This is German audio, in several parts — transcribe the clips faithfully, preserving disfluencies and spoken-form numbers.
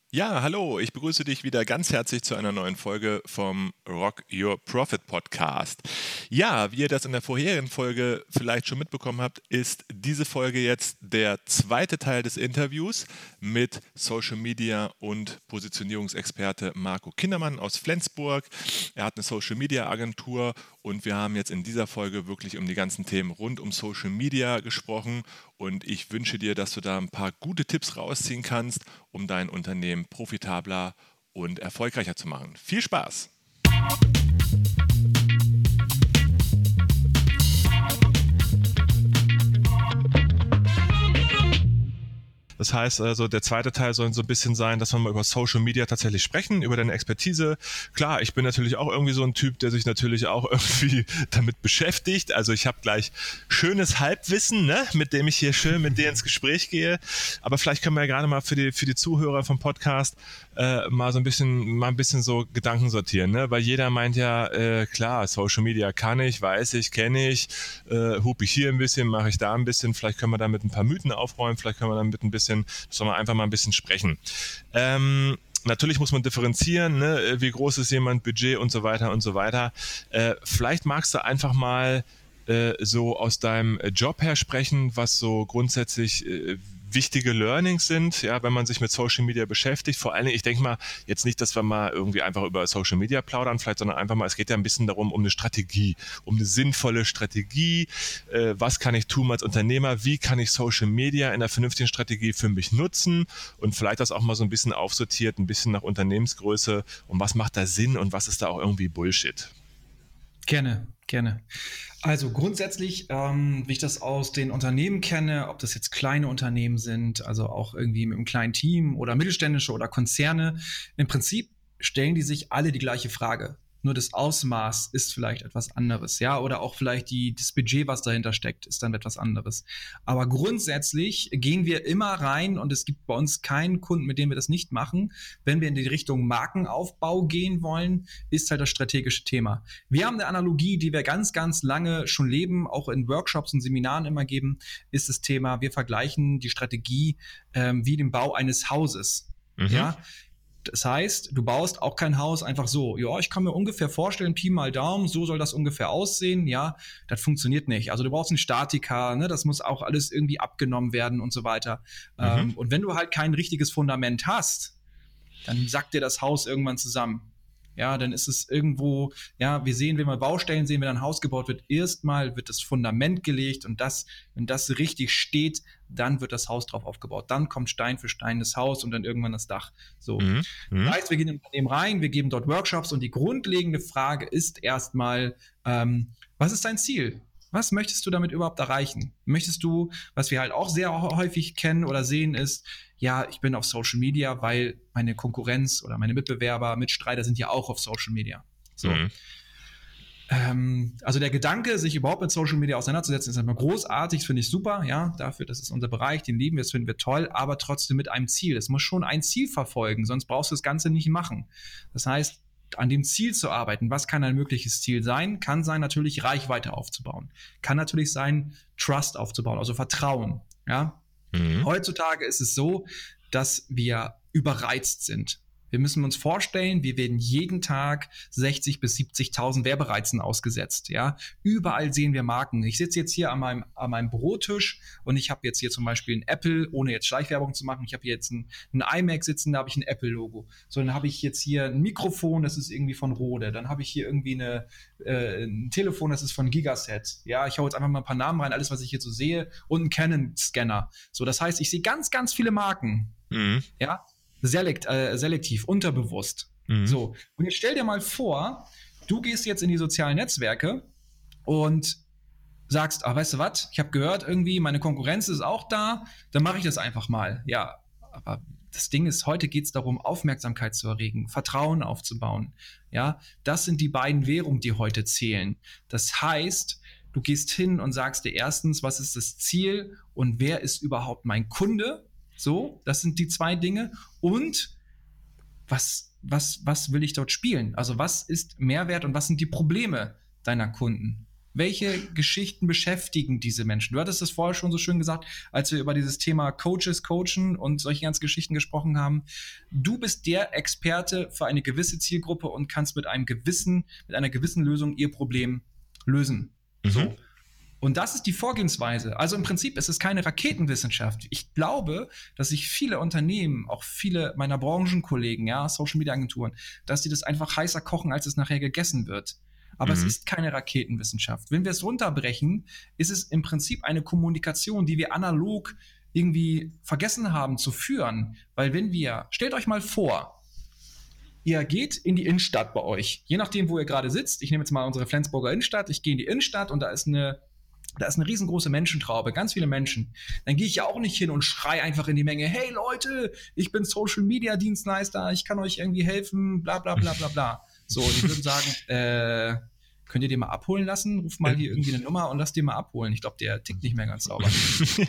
Ja, hallo, ich begrüße dich wieder ganz herzlich zu einer neuen Folge vom Rock Your Profit Podcast. Ja, wie ihr das in der vorherigen Folge vielleicht schon mitbekommen habt, ist diese Folge jetzt der zweite Teil des Interviews mit Social Media und Positionierungsexperte Marco Kindermann aus Flensburg. Er hat eine Social Media Agentur und wir haben jetzt in dieser Folge wirklich um die ganzen Themen rund um Social Media gesprochen. Und ich wünsche dir, dass du da ein paar gute Tipps rausziehen kannst, um dein Unternehmen profitabler und erfolgreicher zu machen. Viel Spaß! Das heißt also, der zweite Teil soll so ein bisschen sein, dass wir mal über Social Media tatsächlich sprechen, über deine Expertise. Klar, ich bin natürlich auch irgendwie so ein Typ, der sich natürlich auch irgendwie damit beschäftigt. Also ich habe gleich schönes Halbwissen, ne, mit dem ich hier schön mit dir ins Gespräch gehe. Aber vielleicht können wir ja gerade mal für die, für die Zuhörer vom Podcast äh, mal so ein bisschen, mal ein bisschen so Gedanken sortieren, ne? Weil jeder meint ja, äh, klar, Social Media kann ich, weiß ich, kenne ich, äh, hupe ich hier ein bisschen, mache ich da ein bisschen. Vielleicht können wir damit ein paar Mythen aufräumen, vielleicht können wir damit ein bisschen sollen wir einfach mal ein bisschen sprechen. Ähm, natürlich muss man differenzieren, ne? Wie groß ist jemand, Budget und so weiter und so weiter. Äh, vielleicht magst du einfach mal äh, so aus deinem Job her sprechen, was so grundsätzlich äh, wichtige Learnings sind, ja, wenn man sich mit Social Media beschäftigt. Vor allen Dingen, ich denke mal, jetzt nicht, dass wir mal irgendwie einfach über Social Media plaudern, vielleicht, sondern einfach mal, es geht ja ein bisschen darum, um eine Strategie, um eine sinnvolle Strategie. Äh, was kann ich tun als Unternehmer? Wie kann ich Social Media in einer vernünftigen Strategie für mich nutzen? Und vielleicht das auch mal so ein bisschen aufsortiert, ein bisschen nach Unternehmensgröße. Und was macht da Sinn und was ist da auch irgendwie Bullshit? Gerne, gerne. Also grundsätzlich, ähm, wie ich das aus den Unternehmen kenne, ob das jetzt kleine Unternehmen sind, also auch irgendwie mit einem kleinen Team oder mittelständische oder Konzerne, im Prinzip stellen die sich alle die gleiche Frage. Nur das Ausmaß ist vielleicht etwas anderes, ja, oder auch vielleicht die, das Budget, was dahinter steckt, ist dann etwas anderes. Aber grundsätzlich gehen wir immer rein und es gibt bei uns keinen Kunden, mit dem wir das nicht machen. Wenn wir in die Richtung Markenaufbau gehen wollen, ist halt das strategische Thema. Wir haben eine Analogie, die wir ganz, ganz lange schon leben, auch in Workshops und Seminaren immer geben, ist das Thema, wir vergleichen die Strategie ähm, wie den Bau eines Hauses. Mhm. Ja, das heißt, du baust auch kein Haus einfach so. Ja, ich kann mir ungefähr vorstellen, Pi mal Daumen, so soll das ungefähr aussehen. Ja, das funktioniert nicht. Also du brauchst einen Statiker, ne? Das muss auch alles irgendwie abgenommen werden und so weiter. Mhm. Ähm, und wenn du halt kein richtiges Fundament hast, dann sackt dir das Haus irgendwann zusammen. Ja, dann ist es irgendwo, ja, wir sehen, wenn wir Baustellen sehen, wenn ein Haus gebaut wird, erstmal wird das Fundament gelegt und das, wenn das richtig steht, dann wird das Haus drauf aufgebaut. Dann kommt Stein für Stein das Haus und dann irgendwann das Dach. So. Mhm. Das heißt, wir gehen in ein Unternehmen rein, wir geben dort Workshops und die grundlegende Frage ist erstmal, ähm, was ist dein Ziel? Was möchtest du damit überhaupt erreichen? Möchtest du, was wir halt auch sehr häufig kennen oder sehen, ist, ja, ich bin auf Social Media, weil meine Konkurrenz oder meine Mitbewerber, Mitstreiter sind ja auch auf Social Media. So. Mhm. Ähm, also der Gedanke, sich überhaupt mit Social Media auseinanderzusetzen, ist einfach großartig, das finde ich super, ja, dafür, das ist unser Bereich, den lieben wir, das finden wir toll, aber trotzdem mit einem Ziel. Es muss schon ein Ziel verfolgen, sonst brauchst du das Ganze nicht machen. Das heißt, an dem Ziel zu arbeiten, was kann ein mögliches Ziel sein? Kann sein, natürlich Reichweite aufzubauen. Kann natürlich sein, Trust aufzubauen, also Vertrauen, ja. Mhm. Heutzutage ist es so, dass wir überreizt sind. Wir müssen uns vorstellen, wir werden jeden Tag sechzig bis siebzigtausend Werbereizen ausgesetzt. Ja, überall sehen wir Marken. Ich sitze jetzt hier an meinem, an meinem Bürotisch und ich habe jetzt hier zum Beispiel ein Apple, ohne jetzt Schleichwerbung zu machen. Ich habe hier jetzt ein, ein iMac sitzen, da habe ich ein Apple-Logo. So, dann habe ich jetzt hier ein Mikrofon, das ist irgendwie von Rode. Dann habe ich hier irgendwie eine, äh, ein Telefon, das ist von Gigaset. Ja, ich hau jetzt einfach mal ein paar Namen rein, alles, was ich hier so sehe, und einen Canon-Scanner. So, das heißt, ich sehe ganz, ganz viele Marken. Mhm. Ja. Selekt, äh, selektiv, unterbewusst. Mhm. So, und jetzt stell dir mal vor, du gehst jetzt in die sozialen Netzwerke und sagst, ah, weißt du was, ich habe gehört, irgendwie meine Konkurrenz ist auch da, dann mache ich das einfach mal. Ja, aber das Ding ist, heute geht es darum, Aufmerksamkeit zu erregen, Vertrauen aufzubauen. Ja, das sind die beiden Währungen, die heute zählen. Das heißt, du gehst hin und sagst dir erstens, was ist das Ziel und wer ist überhaupt mein Kunde? So, das sind die zwei Dinge. Und was, was, was will ich dort spielen? Also was ist Mehrwert und was sind die Probleme deiner Kunden? Welche Geschichten beschäftigen diese Menschen? Du hattest es vorher schon so schön gesagt, als wir über dieses Thema Coaches, Coachen und solche ganzen Geschichten gesprochen haben. Du bist der Experte für eine gewisse Zielgruppe und kannst mit einem gewissen, mit einer gewissen Lösung ihr Problem lösen. Mhm. So. Und das ist die Vorgehensweise. Also im Prinzip ist es keine Raketenwissenschaft. Ich glaube, dass sich viele Unternehmen, auch viele meiner Branchenkollegen, ja, Social-Media-Agenturen, dass die das einfach heißer kochen, als es nachher gegessen wird. Aber mhm. es ist keine Raketenwissenschaft. Wenn wir es runterbrechen, ist es im Prinzip eine Kommunikation, die wir analog irgendwie vergessen haben zu führen. Weil wenn wir, stellt euch mal vor, ihr geht in die Innenstadt bei euch, je nachdem, wo ihr gerade sitzt. Ich nehme jetzt mal unsere Flensburger Innenstadt. Ich gehe in die Innenstadt und da ist eine Da ist eine riesengroße Menschentraube, ganz viele Menschen. Dann gehe ich ja auch nicht hin und schrei einfach in die Menge, hey Leute, ich bin Social-Media-Dienstleister, ich kann euch irgendwie helfen, bla bla bla bla bla. So, und ich würde sagen, äh, könnt ihr den mal abholen lassen? Ruf mal hier irgendwie eine Nummer und lasst den mal abholen. Ich glaube, der tickt nicht mehr ganz sauber. So.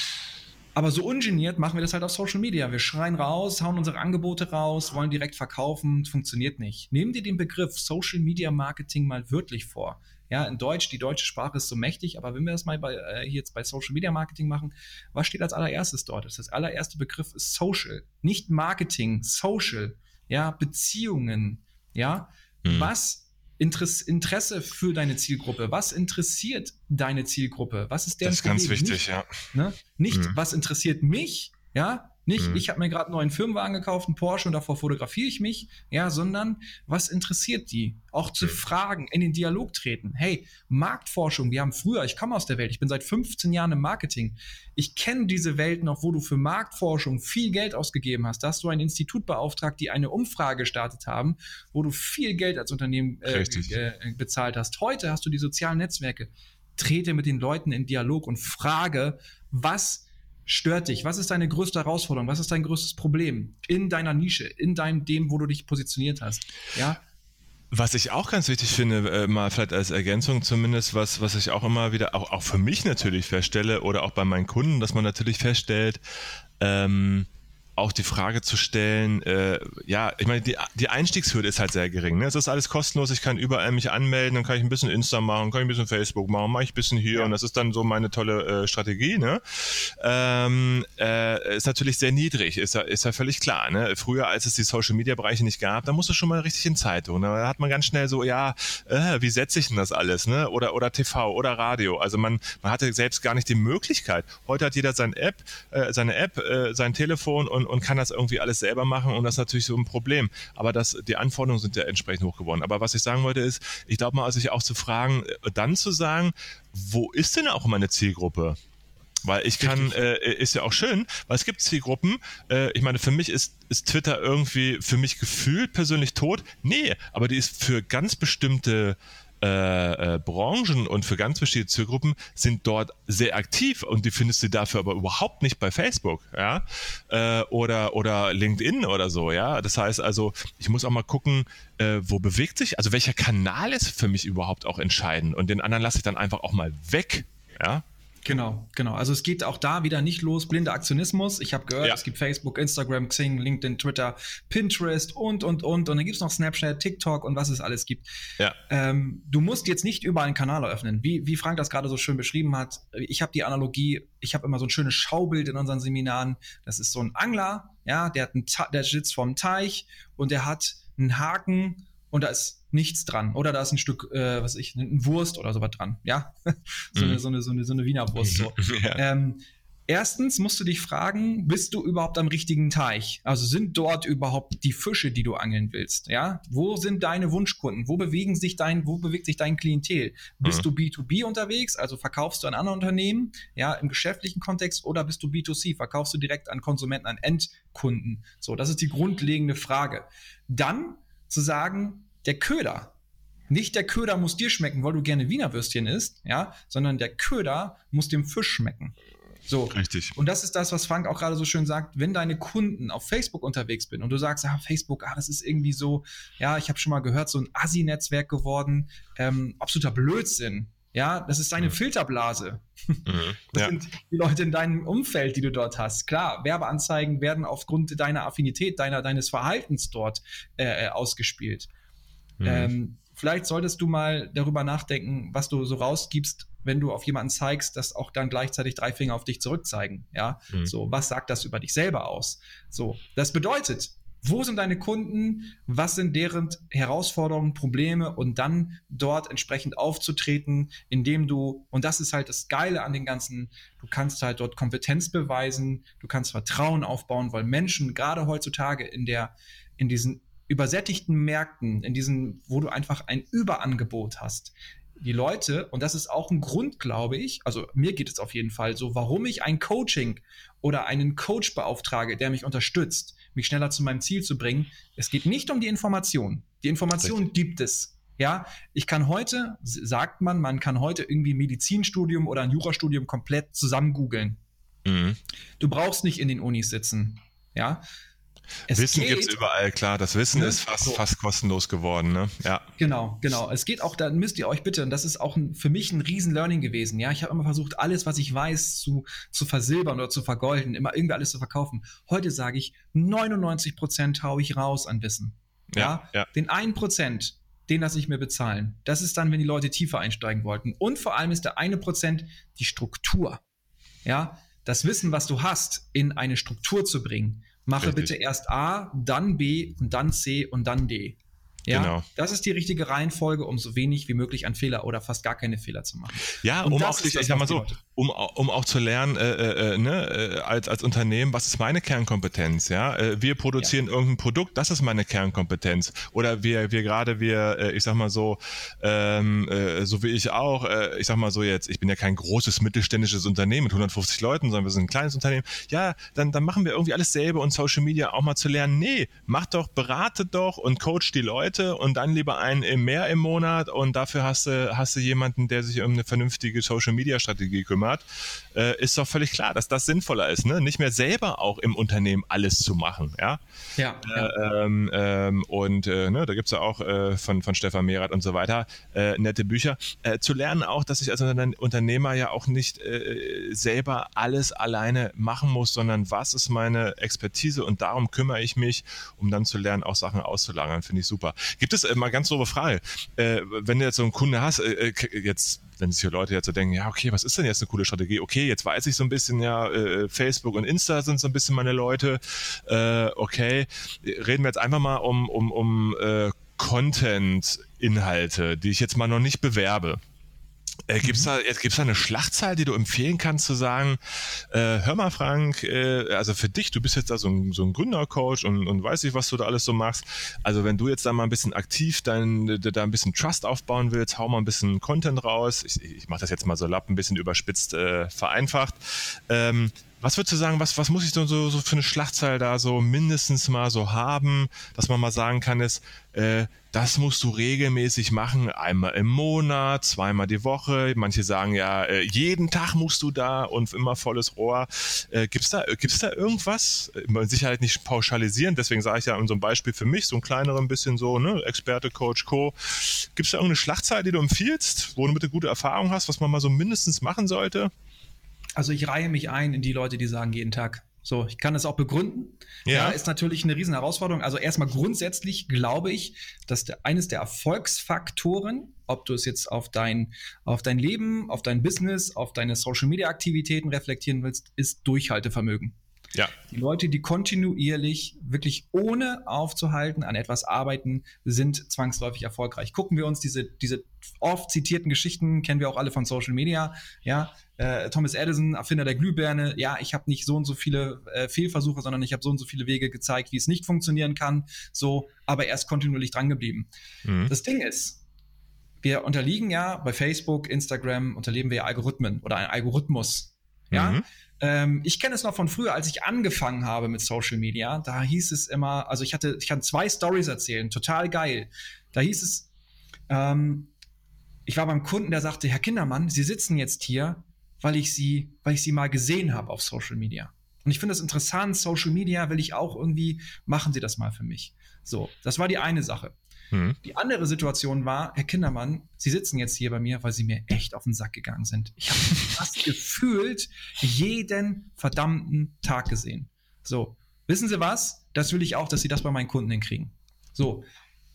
Aber so ungeniert machen wir das halt auf Social Media. Wir schreien raus, hauen unsere Angebote raus, wollen direkt verkaufen, funktioniert nicht. Nehmen dir den Begriff Social Media Marketing mal wörtlich vor. Ja, in Deutsch, die deutsche Sprache ist so mächtig, aber wenn wir das mal bei, äh, hier jetzt bei Social Media Marketing machen, was steht als allererstes dort? Das allererste Begriff ist Social, nicht Marketing, Social, ja, Beziehungen, ja, mhm. was Interesse, Interesse für deine Zielgruppe, was interessiert deine Zielgruppe, was ist deren Das ist Problem? Ganz wichtig, nicht, ja. Ne? Nicht, mhm. was interessiert mich, ja, nicht, mhm. ich habe mir gerade einen neuen Firmenwagen gekauft, einen Porsche und davor fotografiere ich mich, ja, sondern was interessiert die? Auch zu mhm. fragen, in den Dialog treten. Hey, Marktforschung, wir haben früher, ich komme aus der Welt, ich bin seit fünfzehn Jahren im Marketing. Ich kenne diese Welt noch, wo du für Marktforschung viel Geld ausgegeben hast. Da hast du ein Institut beauftragt, die eine Umfrage gestartet haben, wo du viel Geld als Unternehmen äh, äh, bezahlt hast. Heute hast du die sozialen Netzwerke. Trete mit den Leuten in Dialog und frage, was stört dich? Was ist deine größte Herausforderung? Was ist dein größtes Problem in deiner Nische, in deinem dem, wo du dich positioniert hast? Ja. Was ich auch ganz wichtig finde, äh, mal vielleicht als Ergänzung zumindest, was, was ich auch immer wieder, auch, auch für mich natürlich feststelle oder auch bei meinen Kunden, dass man natürlich feststellt, ähm, auch die Frage zu stellen, äh, ja, ich meine, die, die Einstiegshürde ist halt sehr gering. Ne? Es ist alles kostenlos, ich kann überall mich anmelden, dann kann ich ein bisschen Insta machen, kann ich ein bisschen Facebook machen, mache ich ein bisschen hier ja. und das ist dann so meine tolle äh, Strategie. Ne? Ähm, äh, ist natürlich sehr niedrig, ist ja, ist ja völlig klar. Ne? Früher, als es die Social-Media-Bereiche nicht gab, da musste schon mal richtig in Zeitung. Da hat man ganz schnell so, ja, äh, wie setze ich denn das alles? Ne? Oder, oder T V oder Radio. Also man, man hatte selbst gar nicht die Möglichkeit. Heute hat jeder seine App, äh, seine App, äh, sein Telefon und und kann das irgendwie alles selber machen und das ist natürlich so ein Problem. Aber das, die Anforderungen sind ja entsprechend hoch geworden. Aber was ich sagen wollte ist, ich glaube mal, sich auch zu fragen, dann zu sagen, wo ist denn auch meine Zielgruppe? Weil ich kann, äh, ist ja auch schön, weil es gibt Zielgruppen, äh, ich meine, für mich ist, ist Twitter irgendwie für mich gefühlt persönlich tot. Nee, aber die ist für ganz bestimmte Äh, äh, Branchen und für ganz bestimmte Zielgruppen sind dort sehr aktiv und die findest du dafür aber überhaupt nicht bei Facebook, ja, äh, oder oder LinkedIn oder so, ja. Das heißt also, ich muss auch mal gucken, äh, wo bewegt sich, also welcher Kanal ist für mich überhaupt auch entscheidend und den anderen lasse ich dann einfach auch mal weg, ja. Genau, genau. Also es geht auch da wieder nicht los, blinder Aktionismus. Ich habe gehört, ja. es gibt Facebook, Instagram, Xing, LinkedIn, Twitter, Pinterest und, und, und. Und dann gibt es noch Snapchat, TikTok und was es alles gibt. Ja. Ähm, du musst jetzt nicht überall einen Kanal eröffnen. Wie, wie Frank das gerade so schön beschrieben hat, ich habe die Analogie, ich habe immer so ein schönes Schaubild in unseren Seminaren. Das ist so ein Angler, ja, der, hat einen, der sitzt vorm Teich und der hat einen Haken und da ist nichts dran. Oder da ist ein Stück, äh, was weiß ich, ein Wurst oder sowas dran. Ja, so, mm. eine, so, eine, so, eine, so eine Wiener Wurst. So. ja. ähm, erstens musst du dich fragen, bist du überhaupt am richtigen Teich? Also sind dort überhaupt die Fische, die du angeln willst? Ja, wo sind deine Wunschkunden? Wo bewegen sich dein, wo bewegt sich dein Klientel? Bist mm. du B zwei B unterwegs? Also verkaufst du an andere Unternehmen? Ja, im geschäftlichen Kontext oder bist du B zwei C? Verkaufst du direkt an Konsumenten, an Endkunden? So, das ist die grundlegende Frage. Dann zu sagen, der Köder, nicht der Köder muss dir schmecken, weil du gerne Wiener Würstchen isst, ja, sondern der Köder muss dem Fisch schmecken. So. Richtig. Und das ist das, was Frank auch gerade so schön sagt, wenn deine Kunden auf Facebook unterwegs sind und du sagst, ah, Facebook, ah, das ist irgendwie so, ja, ich habe schon mal gehört, so ein Assi-Netzwerk geworden, ähm, absoluter Blödsinn. Ja, das ist deine mhm. Filterblase. Mhm. Das ja. sind die Leute in deinem Umfeld, die du dort hast. Klar, Werbeanzeigen werden aufgrund deiner Affinität, deiner, deines Verhaltens dort äh, ausgespielt. Mhm. Ähm, vielleicht solltest du mal darüber nachdenken, was du so rausgibst, wenn du auf jemanden zeigst, dass auch dann gleichzeitig drei Finger auf dich zurückzeigen. Ja, mhm. So, was sagt das über dich selber aus? So, das bedeutet, wo sind deine Kunden? Was sind deren Herausforderungen, Probleme? Und dann dort entsprechend aufzutreten, indem du, und das ist halt das Geile an den ganzen, du kannst halt dort Kompetenz beweisen, du kannst Vertrauen aufbauen, weil Menschen gerade heutzutage in der, in diesen übersättigten Märkten, in diesen, wo du einfach ein Überangebot hast, die Leute, und das ist auch ein Grund, glaube ich, also mir geht es auf jeden Fall so, warum ich ein Coaching oder einen Coach beauftrage, der mich unterstützt, mich schneller zu meinem Ziel zu bringen. Es geht nicht um die Information. Die Information Richtig. Gibt es. Ja, ich kann heute, sagt man, man kann heute irgendwie ein Medizinstudium oder ein Jurastudium komplett zusammen googeln. Mhm. Du brauchst nicht in den Unis sitzen. Ja. Es Wissen gibt es überall, klar. Das Wissen ne? ist fast, so. fast kostenlos geworden, ne? Ja. Genau, genau. Es geht auch, da müsst ihr euch bitte, und das ist auch ein, für mich ein riesen Learning gewesen, ja. Ich habe immer versucht, alles, was ich weiß, zu, zu versilbern oder zu vergolden, immer irgendwie alles zu verkaufen. Heute sage ich, neunundneunzig Prozent haue ich raus an Wissen. Ja, ja. ja. Den einen Prozent, den lasse ich mir bezahlen. Das ist dann, wenn die Leute tiefer einsteigen wollten. Und vor allem ist der eine Prozent die Struktur. Ja, das Wissen, was du hast, in eine Struktur zu bringen. Mache Richtig. Bitte erst A, dann B und dann C und dann D. Ja, genau. Das ist die richtige Reihenfolge, um so wenig wie möglich an Fehler oder fast gar keine Fehler zu machen. Ja, und um auch, ich sag mal so, um, um auch zu lernen, äh, äh, ne, äh, als, als Unternehmen, was ist meine Kernkompetenz? Ja, äh, wir produzieren ja. irgendein Produkt, das ist meine Kernkompetenz. Oder wir, wir gerade, wir, äh, ich sag mal so, ähm, äh, so wie ich auch, äh, ich sag mal so jetzt, ich bin ja kein großes mittelständisches Unternehmen mit hundertfünfzig Leuten, sondern wir sind ein kleines Unternehmen. Ja, dann, dann machen wir irgendwie alles selber und Social Media auch mal zu lernen. Nee, mach doch, berate doch und coach die Leute. Und dann lieber einen mehr im Monat und dafür hast du, hast du jemanden, der sich um eine vernünftige Social-Media-Strategie kümmert. Äh, ist doch völlig klar, dass das sinnvoller ist, ne? Nicht mehr selber auch im Unternehmen alles zu machen. Ja, ja, äh, ja. Ähm, ähm, und äh, ne, da gibt es ja auch äh, von, von Stefan Merath und so weiter äh, nette Bücher. Äh, zu lernen auch, dass ich als Unternehmer ja auch nicht äh, selber alles alleine machen muss, sondern was ist meine Expertise und darum kümmere ich mich, um dann zu lernen, auch Sachen auszulagern. Finde ich super. Gibt es äh, mal ganz doofe Frage, äh, wenn du jetzt so einen Kunde hast, äh, jetzt, wenn sich hier Leute jetzt so denken, ja okay, was ist denn jetzt eine coole Strategie? Okay, jetzt weiß ich so ein bisschen, ja, äh, Facebook und Insta sind so ein bisschen meine Leute, äh, okay, reden wir jetzt einfach mal um, um, um äh, Content-Inhalte, die ich jetzt mal noch nicht bewerbe. Äh, Gibt es da, gibt's da eine Schlachtzahl, die du empfehlen kannst, zu sagen, äh, hör mal Frank, äh, also für dich, du bist jetzt da so ein, so ein Gründercoach und, und weiß nicht, was du da alles so machst. Also wenn du jetzt da mal ein bisschen aktiv dein, da ein bisschen Trust aufbauen willst, hau mal ein bisschen Content raus. Ich, ich mache das jetzt mal so lapp, ein bisschen überspitzt, äh, vereinfacht. Ähm, Was würdest du sagen, was, was muss ich so, so, so für eine Schlachtzahl da so mindestens mal so haben, dass man mal sagen kann, ist, äh, das musst du regelmäßig machen, einmal im Monat, zweimal die Woche. Manche sagen ja, äh, jeden Tag musst du da und immer volles Rohr. Äh, gibt's da, gibt's da irgendwas? Mit Sicherheit nicht pauschalisieren, deswegen sage ich ja in so einem Beispiel für mich, so ein kleineres ein bisschen so, ne, Experte, Coach, Co. Gibt's da irgendeine Schlachtzahl, die du empfiehlst, wo du mit gute Erfahrung hast, was man mal so mindestens machen sollte? Also ich reihe mich ein in die Leute, die sagen jeden Tag. So, ich kann das auch begründen. Ja, ja, ist natürlich eine riesen Herausforderung. Also erstmal grundsätzlich glaube ich, dass der, eines der Erfolgsfaktoren, ob du es jetzt auf dein, auf dein Leben, auf dein Business, auf deine Social-Media-Aktivitäten reflektieren willst, ist Durchhaltevermögen. Ja. Die Leute, die kontinuierlich, wirklich ohne aufzuhalten, an etwas arbeiten, sind zwangsläufig erfolgreich. Gucken wir uns diese, diese oft zitierten Geschichten, kennen wir auch alle von Social Media, ja, äh, Thomas Edison, Erfinder der Glühbirne, ja, ich habe nicht so und so viele äh, Fehlversuche, sondern ich habe so und so viele Wege gezeigt, wie es nicht funktionieren kann, so, aber er ist kontinuierlich dran geblieben. Mhm. Das Ding ist, wir unterliegen ja bei Facebook, Instagram, unterleben wir ja Algorithmen oder einen Algorithmus, ja, mhm. Ähm, ich kenne es noch von früher, als ich angefangen habe mit Social Media. Da hieß es immer, also ich hatte, ich kann zwei Stories erzählen, total geil. Da hieß es, ähm, ich war beim Kunden, der sagte, Herr Kindermann, Sie sitzen jetzt hier, weil ich Sie, weil ich Sie mal gesehen habe auf Social Media. Und ich finde das interessant, Social Media will ich auch irgendwie, machen Sie das mal für mich. So, das war die eine Sache. Mhm. Die andere Situation war, Herr Kindermann, Sie sitzen jetzt hier bei mir, weil Sie mir echt auf den Sack gegangen sind. Ich habe fast gefühlt jeden verdammten Tag gesehen. So, wissen Sie was? Das will ich auch, dass Sie das bei meinen Kunden hinkriegen. So,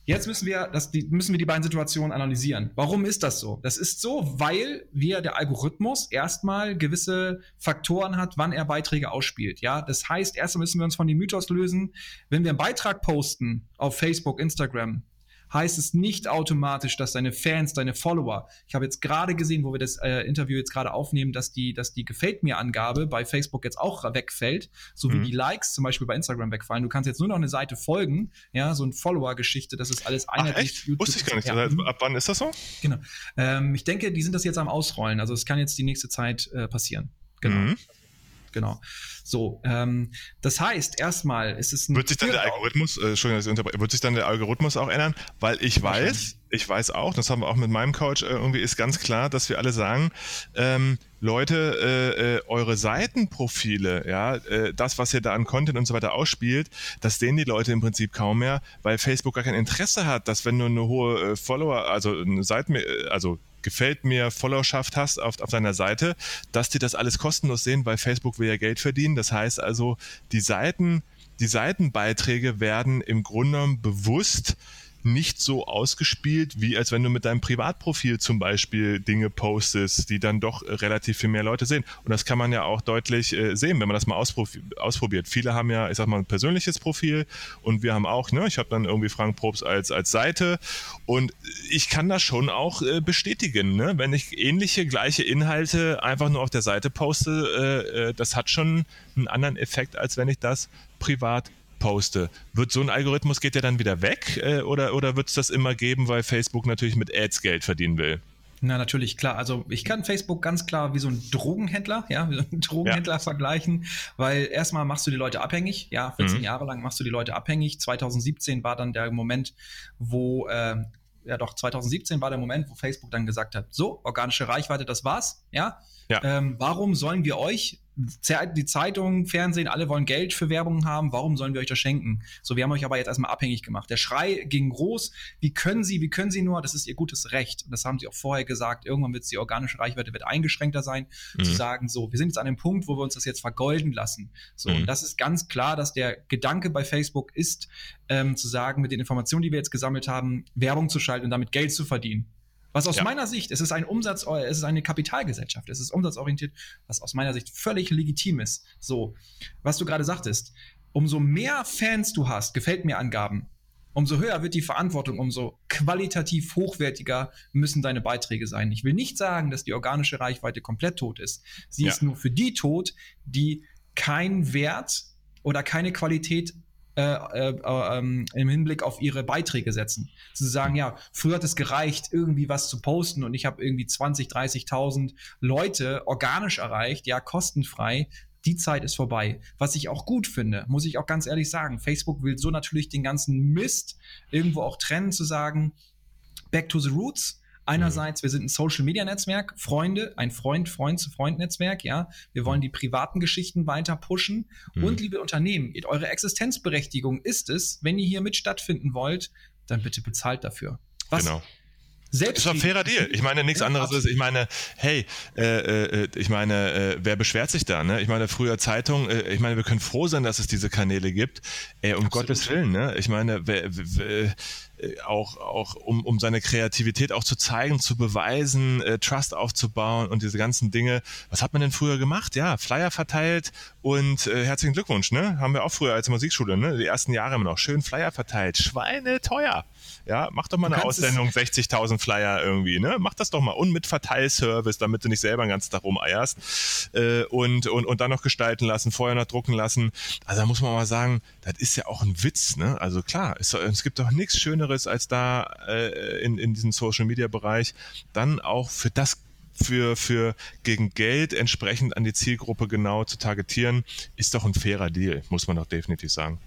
Jetzt müssen wir, das, die, müssen wir die beiden Situationen analysieren. Warum ist das so? Das ist so, weil wir der Algorithmus erstmal gewisse Faktoren hat, wann er Beiträge ausspielt. Ja, das heißt, erstmal müssen wir uns von dem Mythos lösen, wenn wir einen Beitrag posten auf Facebook, Instagram, heißt es nicht automatisch, dass deine Fans, deine Follower, ich habe jetzt gerade gesehen, wo wir das äh, Interview jetzt gerade aufnehmen, dass die, dass die Gefällt-mir-Angabe bei Facebook jetzt auch wegfällt, so wie Mhm. die Likes zum Beispiel bei Instagram wegfallen. Du kannst jetzt nur noch eine Seite folgen, ja, so eine Follower-Geschichte, das ist alles Ach einheitlich. echt? Wusste ich gar nicht. Ja. Also, ab wann ist das so? Genau. Ähm, ich denke, die sind das jetzt am Ausrollen. Also es kann jetzt die nächste Zeit äh, passieren. Genau. Mhm. Genau. So, ähm, das heißt, erstmal ist es ein Wird sich dann der Irrlaub. Algorithmus, äh, Entschuldigung, dass ich unterbreche, wird sich dann der Algorithmus auch ändern? Weil ich Wahrscheinlich. weiß, ich weiß auch, das haben wir auch mit meinem Coach, äh, irgendwie ist ganz klar, dass wir alle sagen, ähm, Leute, äh, äh, eure Seitenprofile, ja, äh, das, was ihr da an Content und so weiter ausspielt, das sehen die Leute im Prinzip kaum mehr, weil Facebook gar kein Interesse hat, dass wenn du eine hohe äh, Follower, also eine Seiten, äh, also gefällt mir Followerschaft hast auf, auf deiner Seite, dass die das alles kostenlos sehen, weil Facebook will ja Geld verdienen. Das heißt also, die Seiten, die Seitenbeiträge werden im Grunde genommen bewusst nicht so ausgespielt, wie als wenn du mit deinem Privatprofil zum Beispiel Dinge postest, die dann doch äh, relativ viel mehr Leute sehen. Und das kann man ja auch deutlich äh, sehen, wenn man das mal ausprobi- ausprobiert. Viele haben ja, ich sag mal, ein persönliches Profil und wir haben auch, ne, ich habe dann irgendwie Frank Probst als, als Seite und ich kann das schon auch äh, bestätigen, ne? Wenn ich ähnliche, gleiche Inhalte einfach nur auf der Seite poste, äh, äh, das hat schon einen anderen Effekt, als wenn ich das privat poste. Wird so ein Algorithmus, geht der dann wieder weg äh, oder, oder wird es das immer geben, weil Facebook natürlich mit Ads Geld verdienen will? Na, natürlich, klar. Also ich kann Facebook ganz klar wie so ein Drogenhändler, ja, wie so ein Drogenhändler ja. vergleichen, weil erstmal machst du die Leute abhängig, ja, vierzehn mhm. Jahre lang machst du die Leute abhängig. zweitausendsiebzehn war dann der Moment, wo, äh, ja doch, zweitausendsiebzehn war der Moment, wo Facebook dann gesagt hat, so, organische Reichweite, das war's, ja. ja. Ähm, warum sollen wir euch, die Zeitung, Fernsehen, alle wollen Geld für Werbung haben, warum sollen wir euch das schenken? So, wir haben euch aber jetzt erstmal abhängig gemacht. Der Schrei ging groß, wie können Sie, wie können Sie nur, das ist Ihr gutes Recht. Und das haben Sie auch vorher gesagt, irgendwann wird die organische Reichweite wird eingeschränkter sein, mhm. zu sagen, so, wir sind jetzt an dem Punkt, wo wir uns das jetzt vergolden lassen. So, mhm. und das ist ganz klar, dass der Gedanke bei Facebook ist, ähm, zu sagen, mit den Informationen, die wir jetzt gesammelt haben, Werbung zu schalten und damit Geld zu verdienen. Was aus ja. meiner Sicht, es ist ein Umsatz, es ist eine Kapitalgesellschaft, es ist umsatzorientiert, was aus meiner Sicht völlig legitim ist. So, was du gerade sagtest, umso mehr Fans du hast, gefällt mir Angaben, umso höher wird die Verantwortung, umso qualitativ hochwertiger müssen deine Beiträge sein. Ich will nicht sagen, dass die organische Reichweite komplett tot ist. Sie ja. ist nur für die tot, die keinen Wert oder keine Qualität Äh, äh, ähm, im Hinblick auf ihre Beiträge setzen. Zu sagen, ja, früher hat es gereicht, irgendwie was zu posten und ich habe irgendwie zwanzig, dreißigtausend Leute organisch erreicht, ja, kostenfrei. Die Zeit ist vorbei. Was ich auch gut finde, muss ich auch ganz ehrlich sagen, Facebook will so natürlich den ganzen Mist irgendwo auch trennen, zu sagen, back to the roots. Einerseits, wir sind ein Social-Media-Netzwerk, Freunde, ein Freund-Freund-zu-Freund-Netzwerk, ja. Wir wollen die privaten Geschichten weiter pushen. Mhm. Und, liebe Unternehmen, eure Existenzberechtigung ist es, wenn ihr hier mit stattfinden wollt, dann bitte bezahlt dafür. Was? Genau. Selbst ist doch ein fairer Deal. Ich meine, nichts anderes ist, ich meine, hey, äh, äh, ich meine, äh, wer beschwert sich da, ne? Ich meine, früher Zeitung, äh, ich meine, wir können froh sein, dass es diese Kanäle gibt. Äh, um Absolut. Gottes Willen, ne? Ich meine, wer, wer, auch, auch um, um seine Kreativität auch zu zeigen, zu beweisen, äh, Trust aufzubauen und diese ganzen Dinge. Was hat man denn früher gemacht? Ja, Flyer verteilt und äh, herzlichen Glückwunsch, ne? Haben wir auch früher als Musikschule, ne? Die ersten Jahre immer noch schön Flyer verteilt. Schweine teuer. Ja, mach doch mal eine Aussendung, sechzigtausend Flyer irgendwie, ne? Mach das doch mal. Und mit Verteilservice, damit du nicht selber den ganzen Tag rumeierst. Äh, und, und, und dann noch gestalten lassen, vorher noch drucken lassen. Also da muss man mal sagen, das ist ja auch ein Witz, ne? Also klar, es, es gibt doch nichts Schöneres, als da äh, in, in diesem Social-Media-Bereich dann auch für das für, für gegen Geld entsprechend an die Zielgruppe genau zu targetieren, ist doch ein fairer Deal, muss man doch definitiv sagen.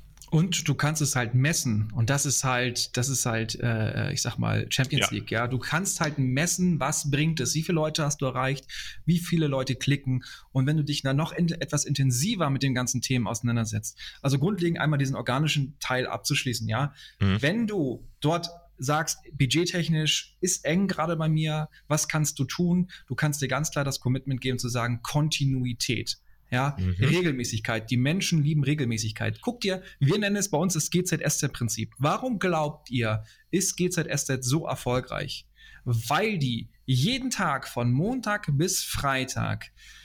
Und du kannst es halt messen. Und das ist halt, das ist halt, äh, ich sag mal, Champions ja. League, ja. Du kannst halt messen, was bringt es, wie viele Leute hast du erreicht, wie viele Leute klicken. Und wenn du dich dann noch in, etwas intensiver mit den ganzen Themen auseinandersetzt, also grundlegend einmal diesen organischen Teil abzuschließen, ja. Mhm. Wenn du dort sagst, budgettechnisch ist eng gerade bei mir, was kannst du tun? Du kannst dir ganz klar das Commitment geben zu sagen, Kontinuität. Ja, mhm. Regelmäßigkeit. Die Menschen lieben Regelmäßigkeit. Guckt ihr, wir nennen es bei uns das G Z S Z-Prinzip. Warum glaubt ihr, ist G Z S Z so erfolgreich? Weil die jeden Tag von Montag bis Freitag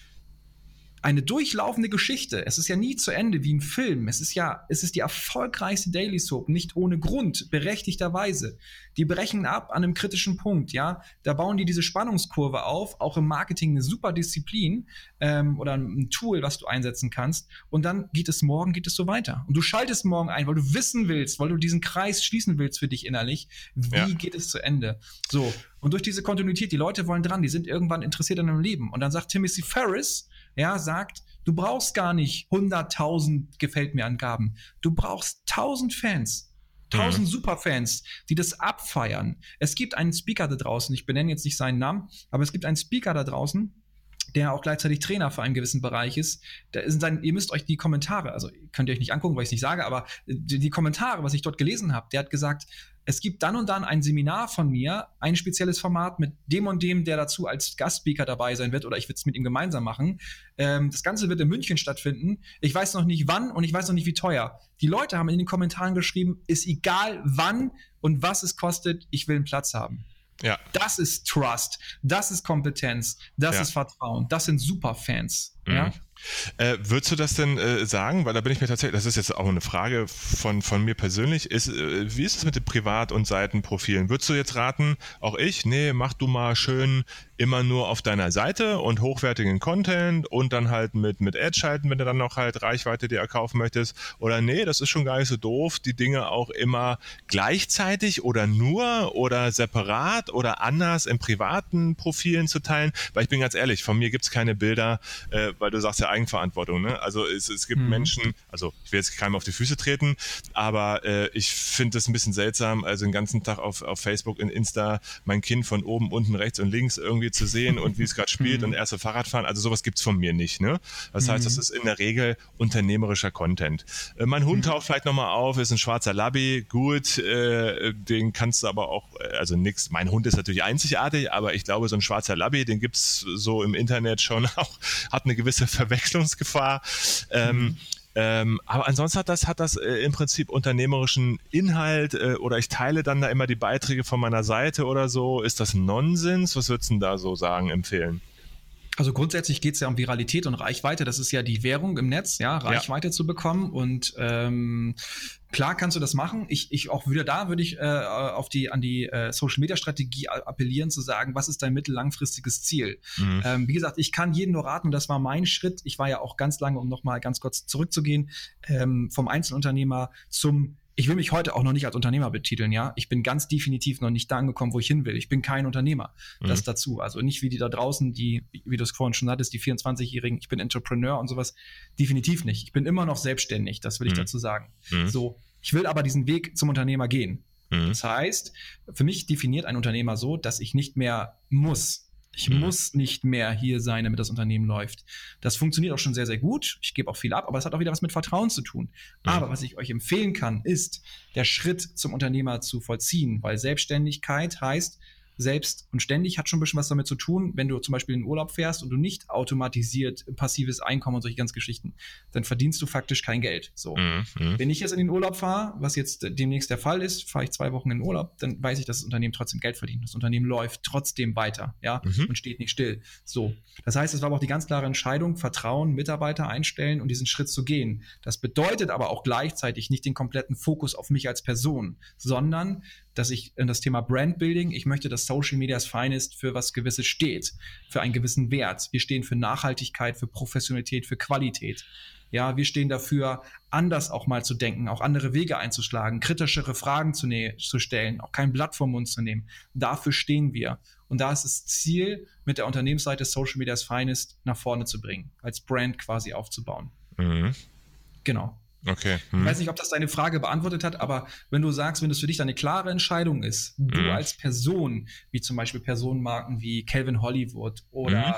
eine durchlaufende Geschichte. Es ist ja nie zu Ende wie ein Film. Es ist ja, es ist die erfolgreichste Daily Soap, nicht ohne Grund, berechtigterweise. Die brechen ab an einem kritischen Punkt, ja. Da bauen die diese Spannungskurve auf, auch im Marketing eine super Disziplin ähm, oder ein Tool, was du einsetzen kannst. Und dann geht es morgen, geht es so weiter. Und du schaltest morgen ein, weil du wissen willst, weil du diesen Kreis schließen willst für dich innerlich. Wie ja. geht es zu Ende? So. Und durch diese Kontinuität, die Leute wollen dran, die sind irgendwann interessiert an ihrem Leben. Und dann sagt Timothy Ferriss, ja, sagt, du brauchst gar nicht hunderttausend gefällt mir Angaben. Du brauchst tausend Fans, tausend mhm. Superfans, die das abfeiern. Es gibt einen Speaker da draußen, ich benenne jetzt nicht seinen Namen, aber es gibt einen Speaker da draußen, der auch gleichzeitig Trainer für einen gewissen Bereich ist. Da ist sein, ihr müsst euch die Kommentare, also könnt ihr euch nicht angucken, weil ich es nicht sage, aber die, die Kommentare, was ich dort gelesen habe, der hat gesagt, es gibt dann und dann ein Seminar von mir, ein spezielles Format mit dem und dem, der dazu als Gastspeaker dabei sein wird, oder ich würde es mit ihm gemeinsam machen. Ähm, das Ganze wird in München stattfinden. Ich weiß noch nicht wann und ich weiß noch nicht wie teuer. Die Leute haben in den Kommentaren geschrieben, ist egal wann und was es kostet, ich will einen Platz haben. Ja. Das ist Trust, das ist Kompetenz, das ja. ist Vertrauen, das sind Superfans. Mhm. Ja? Äh, würdest du das denn äh, sagen, weil da bin ich mir tatsächlich, das ist jetzt auch eine Frage von, von mir persönlich, ist, äh, wie ist es mit den Privat- und Seitenprofilen? Würdest du jetzt raten, auch ich, nee, mach du mal schön immer nur auf deiner Seite und hochwertigen Content und dann halt mit, mit Ads schalten, wenn du dann noch halt Reichweite dir erkaufen möchtest, oder nee, das ist schon gar nicht so doof, die Dinge auch immer gleichzeitig oder nur oder separat oder anders in privaten Profilen zu teilen, weil ich bin ganz ehrlich, von mir gibt es keine Bilder, äh, weil du sagst ja Eigenverantwortung, ne? Also es, es gibt mhm. Menschen, also ich will jetzt keinem auf die Füße treten, aber äh, ich finde das ein bisschen seltsam, also den ganzen Tag auf, auf Facebook und Insta mein Kind von oben, unten, rechts und links irgendwie zu sehen und wie es gerade spielt mhm. und erste Fahrradfahren, also sowas gibt's von mir nicht, ne? Das mhm. heißt, das ist in der Regel unternehmerischer Content. Äh, mein Hund mhm. taucht vielleicht nochmal auf, ist ein schwarzer Labby, gut, äh, den kannst du aber auch, also nix, mein Hund ist natürlich einzigartig, aber ich glaube, so ein schwarzer Labby, den gibt's so im Internet schon auch, hat eine gewisse Verwechslungsgefahr. Ähm, mhm. Ähm, aber ansonsten hat das, hat das äh, im Prinzip unternehmerischen Inhalt äh, oder ich teile dann da immer die Beiträge von meiner Seite oder so. Ist das Nonsens? Was würdest du denn da so sagen, empfehlen? Also grundsätzlich geht es ja um Viralität und Reichweite. Das ist ja die Währung im Netz, ja, Reichweite ja. zu bekommen. Und ähm, klar kannst du das machen. Ich, ich auch wieder da würde ich äh, auf die an die äh, Social Media Strategie appellieren, zu sagen, was ist dein mittel-langfristiges Ziel? Mhm. Ähm, wie gesagt, ich kann jedem nur raten, und das war mein Schritt. Ich war ja auch ganz lange, um nochmal ganz kurz zurückzugehen, ähm, vom Einzelunternehmer zum Ich will mich heute auch noch nicht als Unternehmer betiteln, ja. Ich bin ganz definitiv noch nicht da angekommen, wo ich hin will. Ich bin kein Unternehmer. Mhm. Das dazu. Also nicht wie die da draußen, die, wie du es vorhin schon hattest, die vierundzwanzigjährigen, ich bin Entrepreneur und sowas. Definitiv nicht. Ich bin immer noch selbstständig, das will ich mhm. dazu sagen. Mhm. So, ich will aber diesen Weg zum Unternehmer gehen. Mhm. Das heißt, für mich definiert ein Unternehmer so, dass ich nicht mehr muss. Ich mhm. muss nicht mehr hier sein, damit das Unternehmen läuft. Das funktioniert auch schon sehr, sehr gut. Ich gebe auch viel ab, aber es hat auch wieder was mit Vertrauen zu tun. Mhm. Aber was ich euch empfehlen kann, ist, der Schritt zum Unternehmer zu vollziehen, weil Selbstständigkeit heißt, selbst und ständig hat schon ein bisschen was damit zu tun, wenn du zum Beispiel in den Urlaub fährst und du nicht automatisiert passives Einkommen und solche ganz Geschichten, dann verdienst du faktisch kein Geld. So. Mhm. Wenn ich jetzt in den Urlaub fahre, was jetzt demnächst der Fall ist, fahre ich zwei Wochen in den Urlaub, dann weiß ich, dass das Unternehmen trotzdem Geld verdient. Das Unternehmen läuft trotzdem weiter, ja, mhm. und steht nicht still. So. Das heißt, es war aber auch die ganz klare Entscheidung, Vertrauen, Mitarbeiter einstellen und diesen Schritt zu gehen. Das bedeutet aber auch gleichzeitig nicht den kompletten Fokus auf mich als Person, sondern dass ich in das Thema Brandbuilding, ich möchte, dass Social Media's Finest für was Gewisses steht, für einen gewissen Wert. Wir stehen für Nachhaltigkeit, für Professionalität, für Qualität. Ja, wir stehen dafür, anders auch mal zu denken, auch andere Wege einzuschlagen, kritischere Fragen zu, ne- zu stellen, auch kein Blatt vom Mund zu nehmen. Dafür stehen wir. Und da ist das Ziel, mit der Unternehmensseite Social Media's Finest nach vorne zu bringen, als Brand quasi aufzubauen. Mhm. Genau. Okay. Hm. Ich weiß nicht, ob das deine Frage beantwortet hat, aber wenn du sagst, wenn das für dich eine klare Entscheidung ist, du hm. als Person, wie zum Beispiel Personenmarken wie Calvin Hollywood oder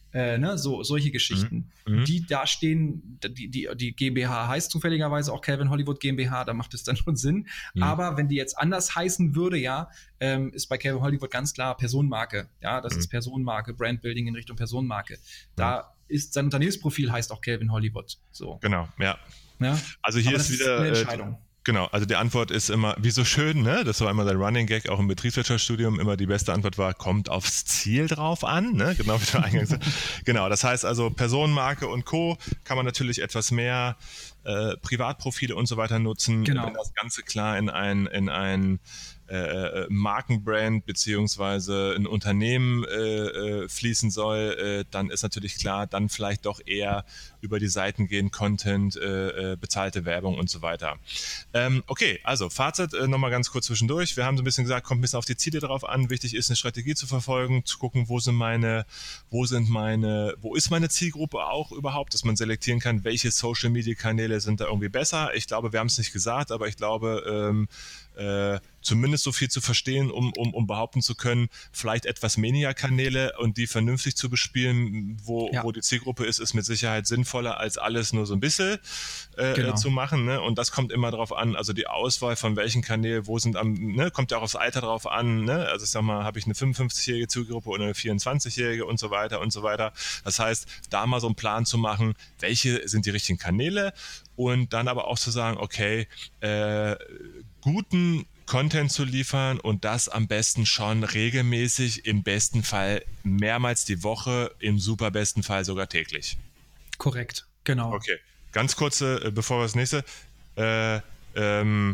Äh, ne, so solche Geschichten, Mhm. die da stehen, die, die, die GmbH heißt zufälligerweise auch Calvin Hollywood GmbH, da macht es dann schon Sinn. Mhm. Aber wenn die jetzt anders heißen würde, ja, ähm, ist bei Calvin Hollywood ganz klar Personenmarke. Ja, das Mhm. ist Personenmarke, Brandbuilding in Richtung Personenmarke. Da mhm. ist sein Unternehmensprofil heißt auch Calvin Hollywood. So. Genau, ja. ja? Also hier Aber ist das wieder ist eine Entscheidung. Äh, Genau, also die Antwort ist immer, wie so schön, ne? Das war immer der Running Gag, auch im Betriebswirtschaftsstudium, immer die beste Antwort war, kommt aufs Ziel drauf an, ne? Genau wie du eingangs sagst. Genau, das heißt also Personenmarke und Co. kann man natürlich etwas mehr äh, Privatprofile und so weiter nutzen, genau. wenn das Ganze klar in ein, in ein äh, Markenbrand beziehungsweise ein Unternehmen äh, fließen soll, äh, dann ist natürlich klar, dann vielleicht doch eher über die Seiten gehen, Content, äh, bezahlte Werbung und so weiter. Ähm, okay, also Fazit äh, nochmal ganz kurz zwischendurch. Wir haben so ein bisschen gesagt, kommt ein bisschen auf die Ziele drauf an. Wichtig ist, eine Strategie zu verfolgen, zu gucken, wo sind meine, wo sind meine, wo ist meine Zielgruppe auch überhaupt, dass man selektieren kann, welche Social-Media-Kanäle sind da irgendwie besser. Ich glaube, wir haben es nicht gesagt, aber ich glaube, ähm, äh, zumindest so viel zu verstehen, um, um, um behaupten zu können, vielleicht etwas weniger Kanäle und die vernünftig zu bespielen, wo, ja. wo die Zielgruppe ist, ist mit Sicherheit sinnvoller, als alles nur so ein bisschen äh, genau. zu machen. Ne? Und das kommt immer drauf an, also die Auswahl von welchen Kanälen, wo sind am, ne? kommt ja auch aufs Alter drauf an. Ne? Also ich sag mal, habe ich eine fünfundfünfzigjährige Zielgruppe oder eine vierundzwanzigjährige und so weiter und so weiter. Das heißt, da mal so einen Plan zu machen, welche sind die richtigen Kanäle und dann aber auch zu sagen, okay, äh, guten Content zu liefern und das am besten schon regelmäßig, im besten Fall mehrmals die Woche, im super besten Fall sogar täglich. Korrekt, genau. Okay, ganz kurze, bevor wir das nächste, äh, ähm,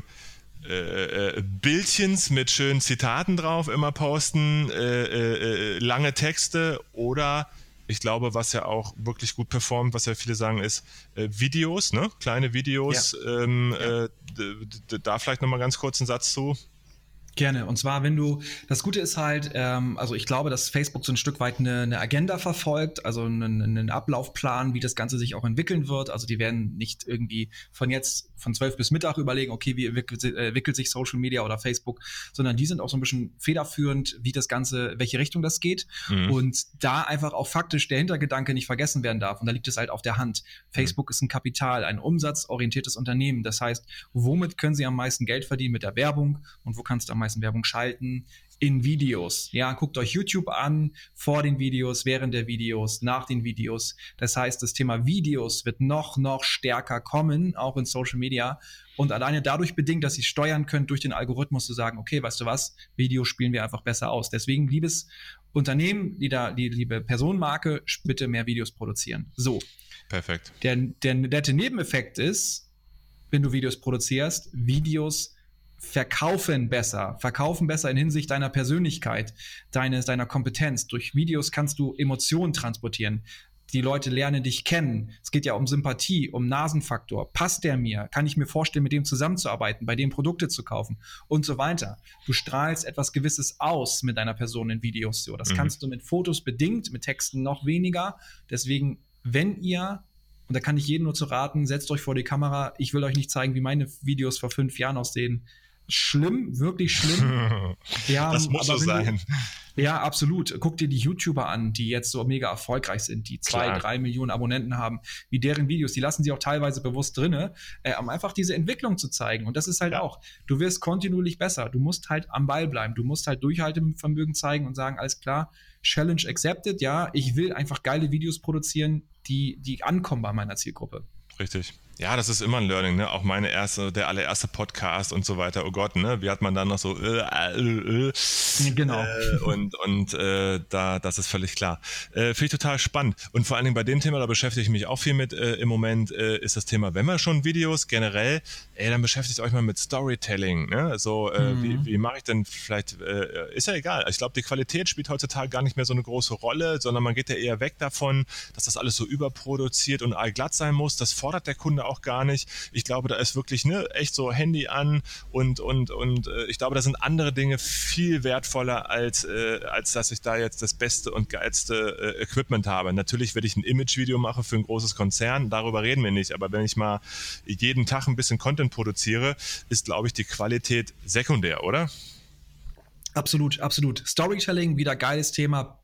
äh, Bildchens mit schönen Zitaten drauf immer posten, äh, äh, lange Texte oder ich glaube, was ja auch wirklich gut performt, was ja viele sagen, ist äh, Videos, ne? Kleine Videos. Ja. Ähm, ja. Äh, d- d- da vielleicht nochmal ganz kurz einen Satz zu. Gerne. Und zwar, wenn du, das Gute ist halt, ähm, also ich glaube, dass Facebook so ein Stück weit eine, eine Agenda verfolgt, also einen, einen Ablaufplan, wie das Ganze sich auch entwickeln wird. Also die werden nicht irgendwie von jetzt, von zwölf bis Mittag überlegen, okay, wie entwickelt, äh, entwickelt sich Social Media oder Facebook, sondern die sind auch so ein bisschen federführend, wie das Ganze, welche Richtung das geht. Mhm. Und da einfach auch faktisch der Hintergedanke nicht vergessen werden darf. Und da liegt es halt auf der Hand. Facebook mhm. ist ein Kapital, ein umsatzorientiertes Unternehmen. Das heißt, womit können sie am meisten Geld verdienen? Mit der Werbung. Und wo kannst du am meisten Werbung schalten? In Videos. Ja, guckt euch YouTube an, vor den Videos, während der Videos, nach den Videos. Das heißt, das Thema Videos wird noch, noch stärker kommen, auch in Social Media. Und alleine dadurch bedingt, dass ihr steuern könnt, durch den Algorithmus zu sagen, okay, weißt du was, Videos spielen wir einfach besser aus. Deswegen, liebes Unternehmen, die da, die liebe Personenmarke, bitte mehr Videos produzieren. So. Perfekt. Der, der nette Nebeneffekt ist, wenn du Videos produzierst, Videos verkaufen besser, verkaufen besser in Hinsicht deiner Persönlichkeit, deines, deiner Kompetenz. Durch Videos kannst du Emotionen transportieren. Die Leute lernen dich kennen. Es geht ja um Sympathie, um Nasenfaktor. Passt der mir? Kann ich mir vorstellen, mit dem zusammenzuarbeiten, bei dem Produkte zu kaufen und so weiter. Du strahlst etwas Gewisses aus mit deiner Person in Videos. So. Das mhm. kannst du mit Fotos bedingt, mit Texten noch weniger. Deswegen, wenn ihr, und da kann ich jedem nur zu raten, setzt euch vor die Kamera. Ich will euch nicht zeigen, wie meine Videos vor fünf Jahren aussehen. Schlimm, wirklich schlimm. Ja, das muss so sein. Du, ja, absolut. Guck dir die YouTuber an, die jetzt so mega erfolgreich sind, die zwei, Klar. drei Millionen Abonnenten haben, wie deren Videos, die lassen sie auch teilweise bewusst drinne, äh, um einfach diese Entwicklung zu zeigen. Und das ist halt ja. auch, du wirst kontinuierlich besser. Du musst halt am Ball bleiben. Du musst halt Durchhaltevermögen zeigen und sagen, alles klar, Challenge accepted, ja, ich will einfach geile Videos produzieren, die, die ankommen bei meiner Zielgruppe. Richtig. Ja, das ist immer ein Learning, ne? Auch meine erste, der allererste Podcast und so weiter. Oh Gott, ne? Wie hat man dann noch so äh, äh, äh, genau. Äh, und und äh, da, das ist völlig klar. Äh, Finde ich total spannend. Und vor allen Dingen bei dem Thema, da beschäftige ich mich auch viel mit äh, im Moment, äh, ist das Thema, wenn wir schon Videos generell, ey, dann beschäftigt euch mal mit Storytelling, ne? So, äh, mhm. wie, wie mache ich denn vielleicht, äh, ist ja egal. Ich glaube, die Qualität spielt heutzutage gar nicht mehr so eine große Rolle, sondern man geht ja eher weg davon, dass das alles so überproduziert und allglatt sein muss. Das fordert der Kunde auch gar nicht. Ich glaube, da ist wirklich ne, echt so Handy an und, und, und äh, ich glaube, da sind andere Dinge viel wertvoller, als, äh, als dass ich da jetzt das beste und geilste äh, Equipment habe. Natürlich, wenn ich ein Image-Video mache für ein großes Konzern, darüber reden wir nicht, aber wenn ich mal jeden Tag ein bisschen Content produziere, ist, glaube ich, die Qualität sekundär, oder? Absolut, absolut. Storytelling, wieder geiles Thema.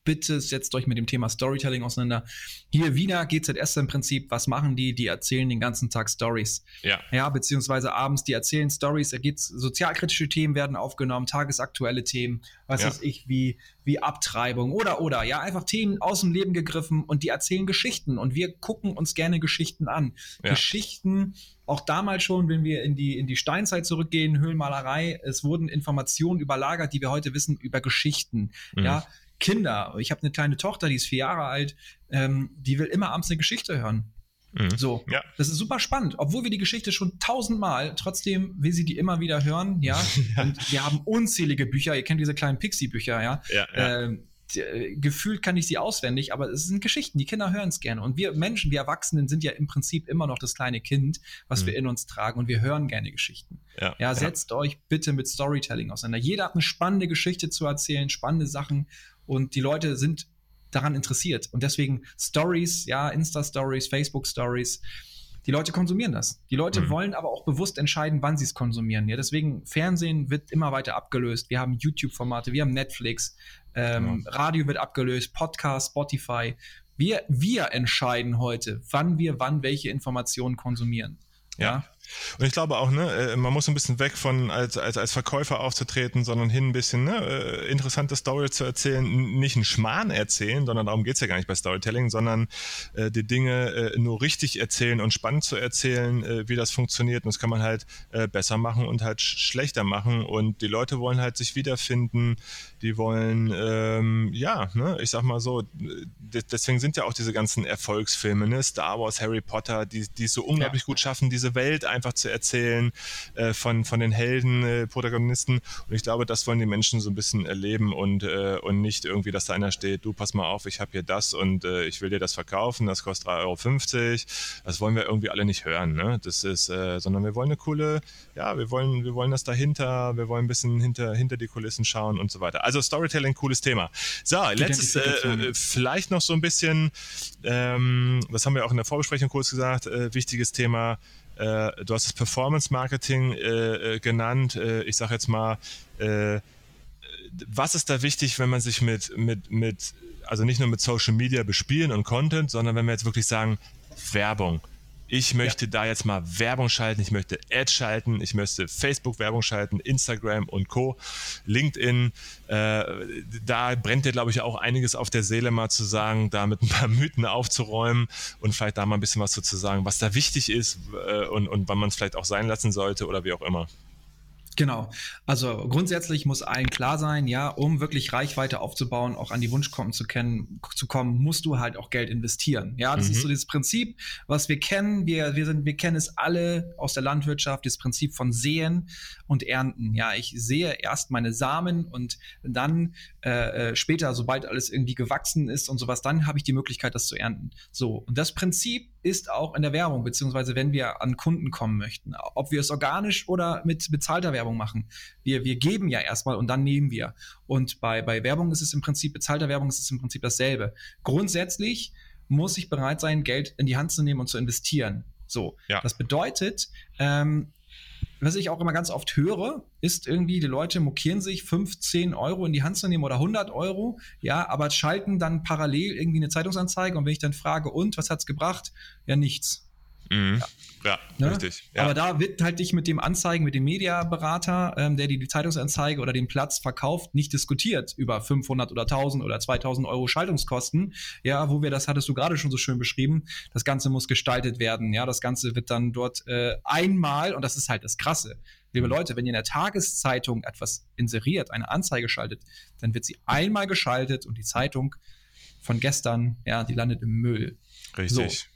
bitte setzt euch mit dem Thema Storytelling auseinander. Hier wieder G Z S im Prinzip, was machen die? Die erzählen den ganzen Tag Stories. Ja. Ja, beziehungsweise abends, die erzählen Stories, da geht's, sozialkritische Themen werden aufgenommen, tagesaktuelle Themen, was Ja. weiß ich, wie, wie Abtreibung oder, oder, ja, einfach Themen aus dem Leben gegriffen und die erzählen Geschichten und wir gucken uns gerne Geschichten an. Ja. Geschichten, auch damals schon, wenn wir in die, in die Steinzeit zurückgehen, Höhlenmalerei, es wurden Informationen überlagert, die wir heute wissen, über Geschichten. Mhm. Ja, Kinder, ich habe eine kleine Tochter, die ist vier Jahre alt, ähm, die will immer abends eine Geschichte hören. Mhm. So, Ja. das ist super spannend. Obwohl wir die Geschichte schon tausendmal, trotzdem will sie die immer wieder hören, ja. Ja. Und wir haben unzählige Bücher, ihr kennt diese kleinen Pixie-Bücher, ja. Ja, ja. Ähm, die, äh, gefühlt kann ich sie auswendig, aber es sind Geschichten, die Kinder hören es gerne. Und wir Menschen, wir Erwachsenen sind ja im Prinzip immer noch das kleine Kind, was Mhm. wir in uns tragen und wir hören gerne Geschichten. Ja, Ja, ja. setzt euch bitte mit Storytelling auseinander. Jeder hat eine spannende Geschichte zu erzählen, spannende Sachen und die Leute sind daran interessiert. Und deswegen Stories, ja, Insta-Stories, Facebook-Stories, die Leute konsumieren das. Die Leute Mhm. wollen aber auch bewusst entscheiden, wann sie es konsumieren. Ja, deswegen Fernsehen wird immer weiter abgelöst. Wir haben YouTube-Formate, wir haben Netflix, ähm, Genau. Radio wird abgelöst, Podcast, Spotify. Wir, wir entscheiden heute, wann wir wann welche Informationen konsumieren. Ja. Und ich glaube auch, ne, man muss ein bisschen weg von als, als, als Verkäufer aufzutreten, sondern hin ein bisschen ne, interessante Story zu erzählen, nicht einen Schmarrn erzählen, sondern darum geht's ja gar nicht bei Storytelling, sondern äh, die Dinge äh, nur richtig erzählen und spannend zu erzählen, äh, wie das funktioniert. Und das kann man halt äh, besser machen und halt sch- schlechter machen. Und die Leute wollen halt sich wiederfinden, die wollen, ähm, ja, ne, ich sag mal so, d- deswegen sind ja auch diese ganzen Erfolgsfilme, ne, Star Wars, Harry Potter, die, die es so unglaublich Ja. gut schaffen, diese Welt einfach zu erzählen äh, von, von den Helden, äh, Protagonisten. Und ich glaube, das wollen die Menschen so ein bisschen erleben und, äh, und nicht irgendwie, dass da einer steht, du, pass mal auf, ich habe hier das und äh, ich will dir das verkaufen, das kostet drei Euro fünfzig. Das wollen wir irgendwie alle nicht hören, ne? Das ist, äh, sondern wir wollen eine coole, ja, wir wollen, wir wollen das dahinter, wir wollen ein bisschen hinter, hinter die Kulissen schauen und so weiter. Also Storytelling, cooles Thema. So, letztes, Identifikation, äh, ja. vielleicht noch so ein bisschen, ähm, das haben wir auch in der Vorbesprechung kurz gesagt, äh, wichtiges Thema. Äh, du hast das Performance Marketing äh, äh, genannt. Äh, ich sage jetzt mal, äh, was ist da wichtig, wenn man sich mit, mit, mit, also nicht nur mit Social Media bespielen und Content, sondern wenn wir jetzt wirklich sagen, Werbung. Ich möchte ja. da jetzt mal Werbung schalten, ich möchte Ads schalten, ich möchte Facebook-Werbung schalten, Instagram und Co., LinkedIn. Äh, da brennt dir, glaube ich, auch einiges auf der Seele, mal zu sagen, da mit ein paar Mythen aufzuräumen und vielleicht da mal ein bisschen was zu sagen, was da wichtig ist äh, und, und wann man es vielleicht auch sein lassen sollte oder wie auch immer. Genau. Also grundsätzlich muss allen klar sein, ja, um wirklich Reichweite aufzubauen, auch an die Wunschkunden zu kennen, zu kommen, musst du halt auch Geld investieren. Ja, das Mhm. ist so dieses Prinzip, was wir kennen. Wir, wir sind, wir kennen es alle aus der Landwirtschaft, das Prinzip von Säen und Ernten. Ja, ich sehe erst meine Samen und dann äh, später, sobald alles irgendwie gewachsen ist und sowas, dann habe ich die Möglichkeit, das zu ernten. So. Und das Prinzip ist auch in der Werbung, beziehungsweise wenn wir an Kunden kommen möchten, ob wir es organisch oder mit bezahlter Werbung machen. Wir, wir geben ja erstmal und dann nehmen wir. Und bei, bei Werbung ist es im Prinzip, bezahlter Werbung ist es im Prinzip dasselbe. Grundsätzlich muss ich bereit sein, Geld in die Hand zu nehmen und zu investieren. So, Ja. Das bedeutet, ähm, was ich auch immer ganz oft höre, ist irgendwie, die Leute mokieren sich, fünfzehn Euro in die Hand zu nehmen oder hundert Euro, ja, aber schalten dann parallel irgendwie eine Zeitungsanzeige und wenn ich dann frage, und, was hat's gebracht? Ja, nichts. Mhm. Ja, ja Ne? richtig. Ja. Aber da wird halt dich mit dem Anzeigen, mit dem Mediaberater, ähm, der dir die Zeitungsanzeige oder den Platz verkauft, nicht diskutiert über fünfhundert oder tausend oder zweitausend Euro Schaltungskosten. Ja, wo wir, das hattest du gerade schon so schön beschrieben, das Ganze muss gestaltet werden. Ja, das Ganze wird dann dort äh, einmal, und das ist halt das Krasse, liebe Leute, wenn ihr in der Tageszeitung etwas inseriert, eine Anzeige schaltet, dann wird sie einmal geschaltet und die Zeitung von gestern, ja, die landet im Müll. Richtig. So.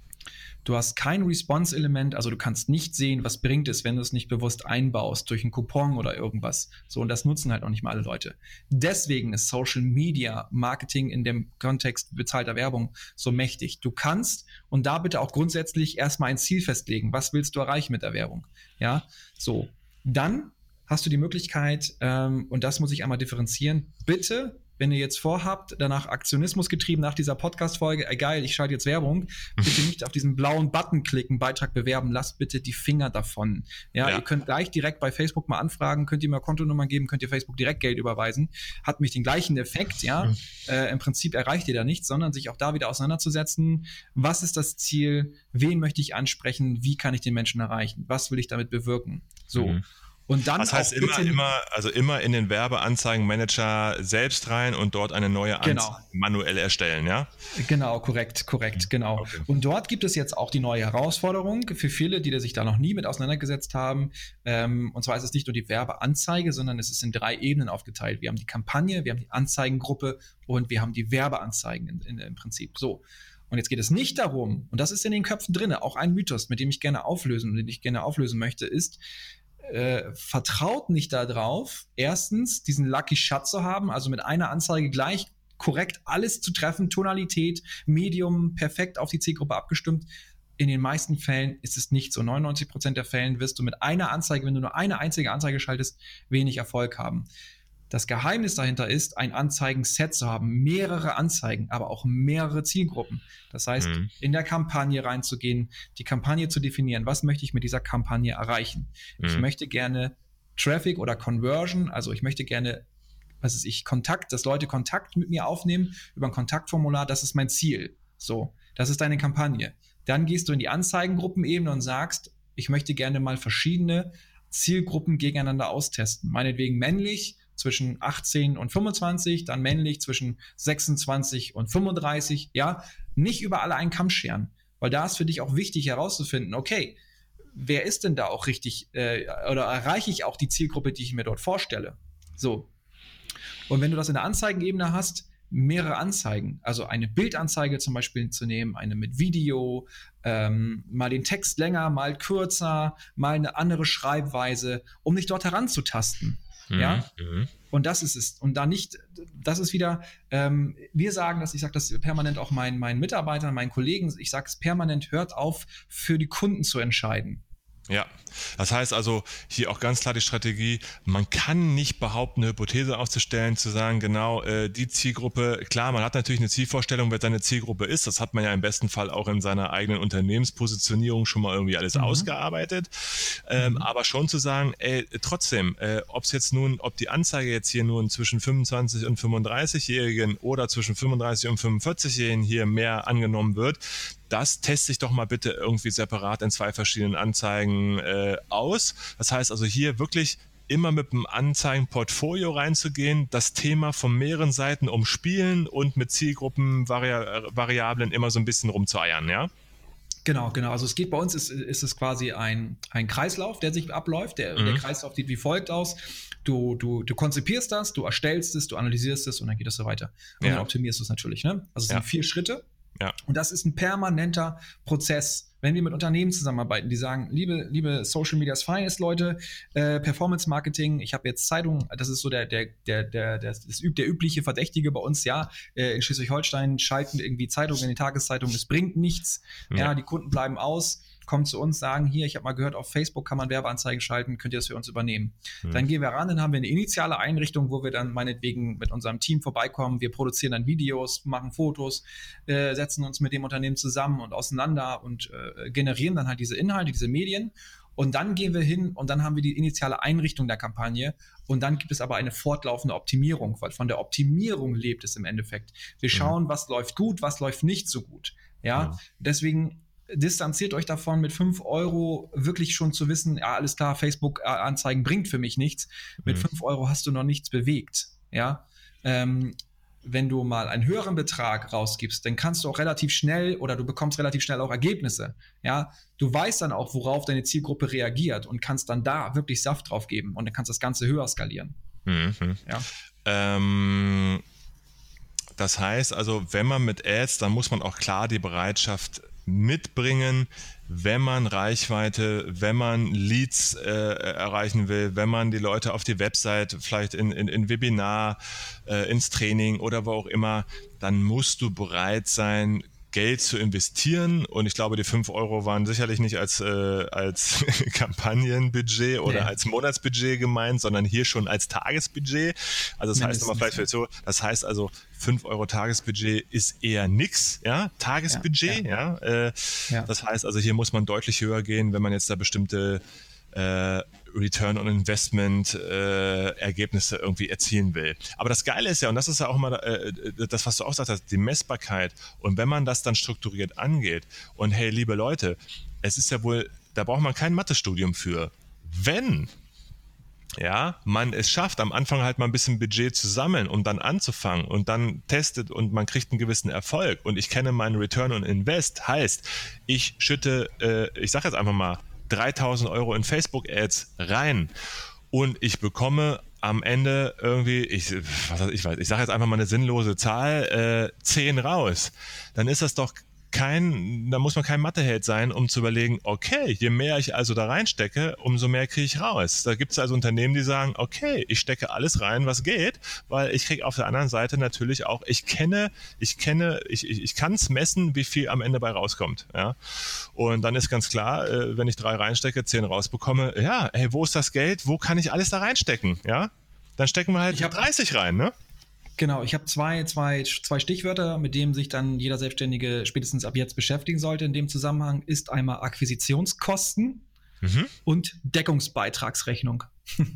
Du hast kein Response-Element, also du kannst nicht sehen, was bringt es, wenn du es nicht bewusst einbaust durch einen Coupon oder irgendwas. So, und das nutzen halt auch nicht mal alle Leute. Deswegen ist Social Media Marketing in dem Kontext bezahlter Werbung so mächtig. Du kannst und da bitte auch grundsätzlich erstmal ein Ziel festlegen. Was willst du erreichen mit der Werbung? Ja, so. Dann hast du die Möglichkeit, ähm, und das muss ich einmal differenzieren, bitte wenn ihr jetzt vorhabt, danach Aktionismus getrieben nach dieser Podcast-Folge, äh, geil, ich schalte jetzt Werbung, bitte nicht auf diesen blauen Button klicken, Beitrag bewerben, lasst bitte die Finger davon. Ja, ja, ihr könnt gleich direkt bei Facebook mal anfragen, könnt ihr mir Kontonummer geben, könnt ihr Facebook direkt Geld überweisen, hat mich den gleichen Effekt, ja, mhm. äh, im Prinzip erreicht ihr da nichts, sondern sich auch da wieder auseinanderzusetzen, was ist das Ziel, wen möchte ich ansprechen, wie kann ich den Menschen erreichen, was will ich damit bewirken, so. Mhm. Und dann das heißt immer, immer, also immer in den Werbeanzeigenmanager selbst rein und dort eine neue Anzeige genau. manuell erstellen, ja? Genau, korrekt, korrekt, genau. Okay. Und dort gibt es jetzt auch die neue Herausforderung für viele, die sich da noch nie mit auseinandergesetzt haben. Ähm, und zwar ist es nicht nur die Werbeanzeige, sondern es ist in drei Ebenen aufgeteilt. Wir haben die Kampagne, wir haben die Anzeigengruppe und wir haben die Werbeanzeigen in, in, im Prinzip. So. Und jetzt geht es nicht darum, und das ist in den Köpfen drin, auch ein Mythos, mit dem ich gerne auflösen, den ich gerne auflösen möchte, ist, Äh, vertraut nicht darauf, erstens diesen Lucky Shot zu haben, also mit einer Anzeige gleich korrekt alles zu treffen, Tonalität, Medium, perfekt auf die Zielgruppe abgestimmt. In den meisten Fällen ist es nicht so. neunundneunzig Prozent der Fällen wirst du mit einer Anzeige, wenn du nur eine einzige Anzeige schaltest, wenig Erfolg haben. Das Geheimnis dahinter ist, ein Anzeigenset zu haben, mehrere Anzeigen, aber auch mehrere Zielgruppen. Das heißt, mhm. in der Kampagne reinzugehen, die Kampagne zu definieren, was möchte ich mit dieser Kampagne erreichen? Mhm. Ich möchte gerne Traffic oder Conversion, also ich möchte gerne, was ist ich, Kontakt, dass Leute Kontakt mit mir aufnehmen über ein Kontaktformular, das ist mein Ziel. So, das ist deine Kampagne. Dann gehst du in die Anzeigengruppenebene und sagst, ich möchte gerne mal verschiedene Zielgruppen gegeneinander austesten. Meinetwegen männlich, zwischen achtzehn und fünfundzwanzig, dann männlich zwischen sechsundzwanzig und fünfunddreißig, ja, nicht über alle einen Kamm scheren, weil da ist für dich auch wichtig herauszufinden, okay, wer ist denn da auch richtig, äh, oder erreiche ich auch die Zielgruppe, die ich mir dort vorstelle, so. Und wenn du das in der Anzeigenebene hast, mehrere Anzeigen, also eine Bildanzeige zum Beispiel zu nehmen, eine mit Video, ähm, mal den Text länger, mal kürzer, mal eine andere Schreibweise, um dich dort heranzutasten. Ja, mhm. Und das ist es. Und da nicht, das ist wieder, ähm, wir sagen das, ich sage das permanent auch meinen, meinen Mitarbeitern, meinen Kollegen, ich sage es permanent, hört auf, für die Kunden zu entscheiden. Ja, das heißt also hier auch ganz klar die Strategie, man kann nicht behaupten, eine Hypothese aufzustellen, zu sagen, genau, äh, die Zielgruppe, klar, man hat natürlich eine Zielvorstellung, wer seine Zielgruppe ist, das hat man ja im besten Fall auch in seiner eigenen Unternehmenspositionierung schon mal irgendwie alles mhm. ausgearbeitet, ähm, mhm. aber schon zu sagen, ey, trotzdem, äh, ob es jetzt nun, ob die Anzeige jetzt hier nun zwischen fünfundzwanzig und fünfunddreißig-Jährigen oder zwischen fünfunddreißig und fünfundvierzig-Jährigen hier mehr angenommen wird, das teste ich doch mal bitte irgendwie separat in zwei verschiedenen Anzeigen äh, aus. Das heißt also hier wirklich immer mit einem Anzeigenportfolio reinzugehen, das Thema von mehreren Seiten umspielen und mit Zielgruppenvariablen immer so ein bisschen rumzueiern, ja? Genau, genau. Also es geht bei uns, ist, ist es quasi ein, ein Kreislauf, der sich abläuft. Der, mhm. der Kreislauf sieht wie folgt aus. Du, du, du konzipierst das, du erstellst es, du analysierst es und dann geht es so weiter. Und ja. dann optimierst du es natürlich. Ne? Also es sind ja. vier Schritte. Ja. Und das ist ein permanenter Prozess. Wenn wir mit Unternehmen zusammenarbeiten, die sagen, liebe, liebe Social Media's Finest Leute, äh, Performance Marketing, ich habe jetzt Zeitung, das ist so der, der, der, der, der, das üb, der übliche Verdächtige bei uns, ja, äh, in Schleswig-Holstein schalten irgendwie Zeitungen in die Tageszeitung, es bringt nichts, ja. ja, die Kunden bleiben aus, kommen zu uns, sagen, hier, ich habe mal gehört, auf Facebook kann man Werbeanzeigen schalten, könnt ihr das für uns übernehmen? Mhm. Dann gehen wir ran, dann haben wir eine initiale Einrichtung, wo wir dann meinetwegen mit unserem Team vorbeikommen, wir produzieren dann Videos, machen Fotos, äh, setzen uns mit dem Unternehmen zusammen und auseinander und äh, generieren dann halt diese Inhalte, diese Medien und dann gehen wir hin und dann haben wir die initiale Einrichtung der Kampagne und dann gibt es aber eine fortlaufende Optimierung, weil von der Optimierung lebt es im Endeffekt. Wir schauen, mhm. was läuft gut, was läuft nicht so gut. Ja, mhm. deswegen distanziert euch davon, mit fünf Euro wirklich schon zu wissen, ja, alles klar, Facebook-Anzeigen bringt für mich nichts. Mit mhm. fünf Euro hast du noch nichts bewegt. Ja, ähm, wenn du mal einen höheren Betrag rausgibst, dann kannst du auch relativ schnell oder du bekommst relativ schnell auch Ergebnisse. Ja, du weißt dann auch, worauf deine Zielgruppe reagiert und kannst dann da wirklich Saft drauf geben und dann kannst du das Ganze höher skalieren. Mhm. Ja. Ähm, das heißt also, wenn man mit Ads, dann muss man auch klar die Bereitschaft mitbringen, wenn man Reichweite, wenn man Leads äh, erreichen will, wenn man die Leute auf die Website, vielleicht in, in, in Webinar, äh, ins Training oder wo auch immer, dann musst du bereit sein, Geld zu investieren. Und ich glaube, die fünf Euro waren sicherlich nicht als, äh, als Kampagnenbudget oder nee. als Monatsbudget gemeint, sondern hier schon als Tagesbudget. Also das Mindestens, heißt immer vielleicht, vielleicht so, das heißt also, fünf Euro Tagesbudget ist eher nix, ja, Tagesbudget, ja. ja, äh, ja. Das heißt also, hier muss man deutlich höher gehen, wenn man jetzt da bestimmte äh, Return on Investment äh, Ergebnisse irgendwie erzielen will. Aber das Geile ist ja, und das ist ja auch immer äh, das, was du auch gesagt hast, die Messbarkeit. Und wenn man das dann strukturiert angeht und hey, liebe Leute, es ist ja wohl, da braucht man kein Mathestudium für. Wenn ja, man es schafft, am Anfang halt mal ein bisschen Budget zu sammeln, um dann anzufangen und dann testet und man kriegt einen gewissen Erfolg und ich kenne meinen Return on Invest, heißt, ich schütte, äh, ich sage jetzt einfach mal, dreitausend Euro in Facebook-Ads rein und ich bekomme am Ende irgendwie, ich, was weiß ich, ich sage jetzt einfach mal eine sinnlose Zahl, äh, zehn raus. Dann ist das doch kein, da muss man kein Matheheld sein, um zu überlegen, okay, je mehr ich also da reinstecke, umso mehr kriege ich raus. Da gibt es also Unternehmen, die sagen, okay, ich stecke alles rein, was geht, weil ich kriege auf der anderen Seite natürlich auch, ich kenne, ich kenne, ich, ich, ich kann es messen, wie viel am Ende bei rauskommt. Ja? Und dann ist ganz klar, äh, wenn ich drei reinstecke, zehn rausbekomme, ja, hey, wo ist das Geld, wo kann ich alles da reinstecken? Ja? Dann stecken wir halt dreißig rein, ne? Genau, ich habe zwei, zwei, zwei Stichwörter, mit denen sich dann jeder Selbstständige spätestens ab jetzt beschäftigen sollte in dem Zusammenhang, ist einmal Akquisitionskosten mhm. und Deckungsbeitragsrechnung.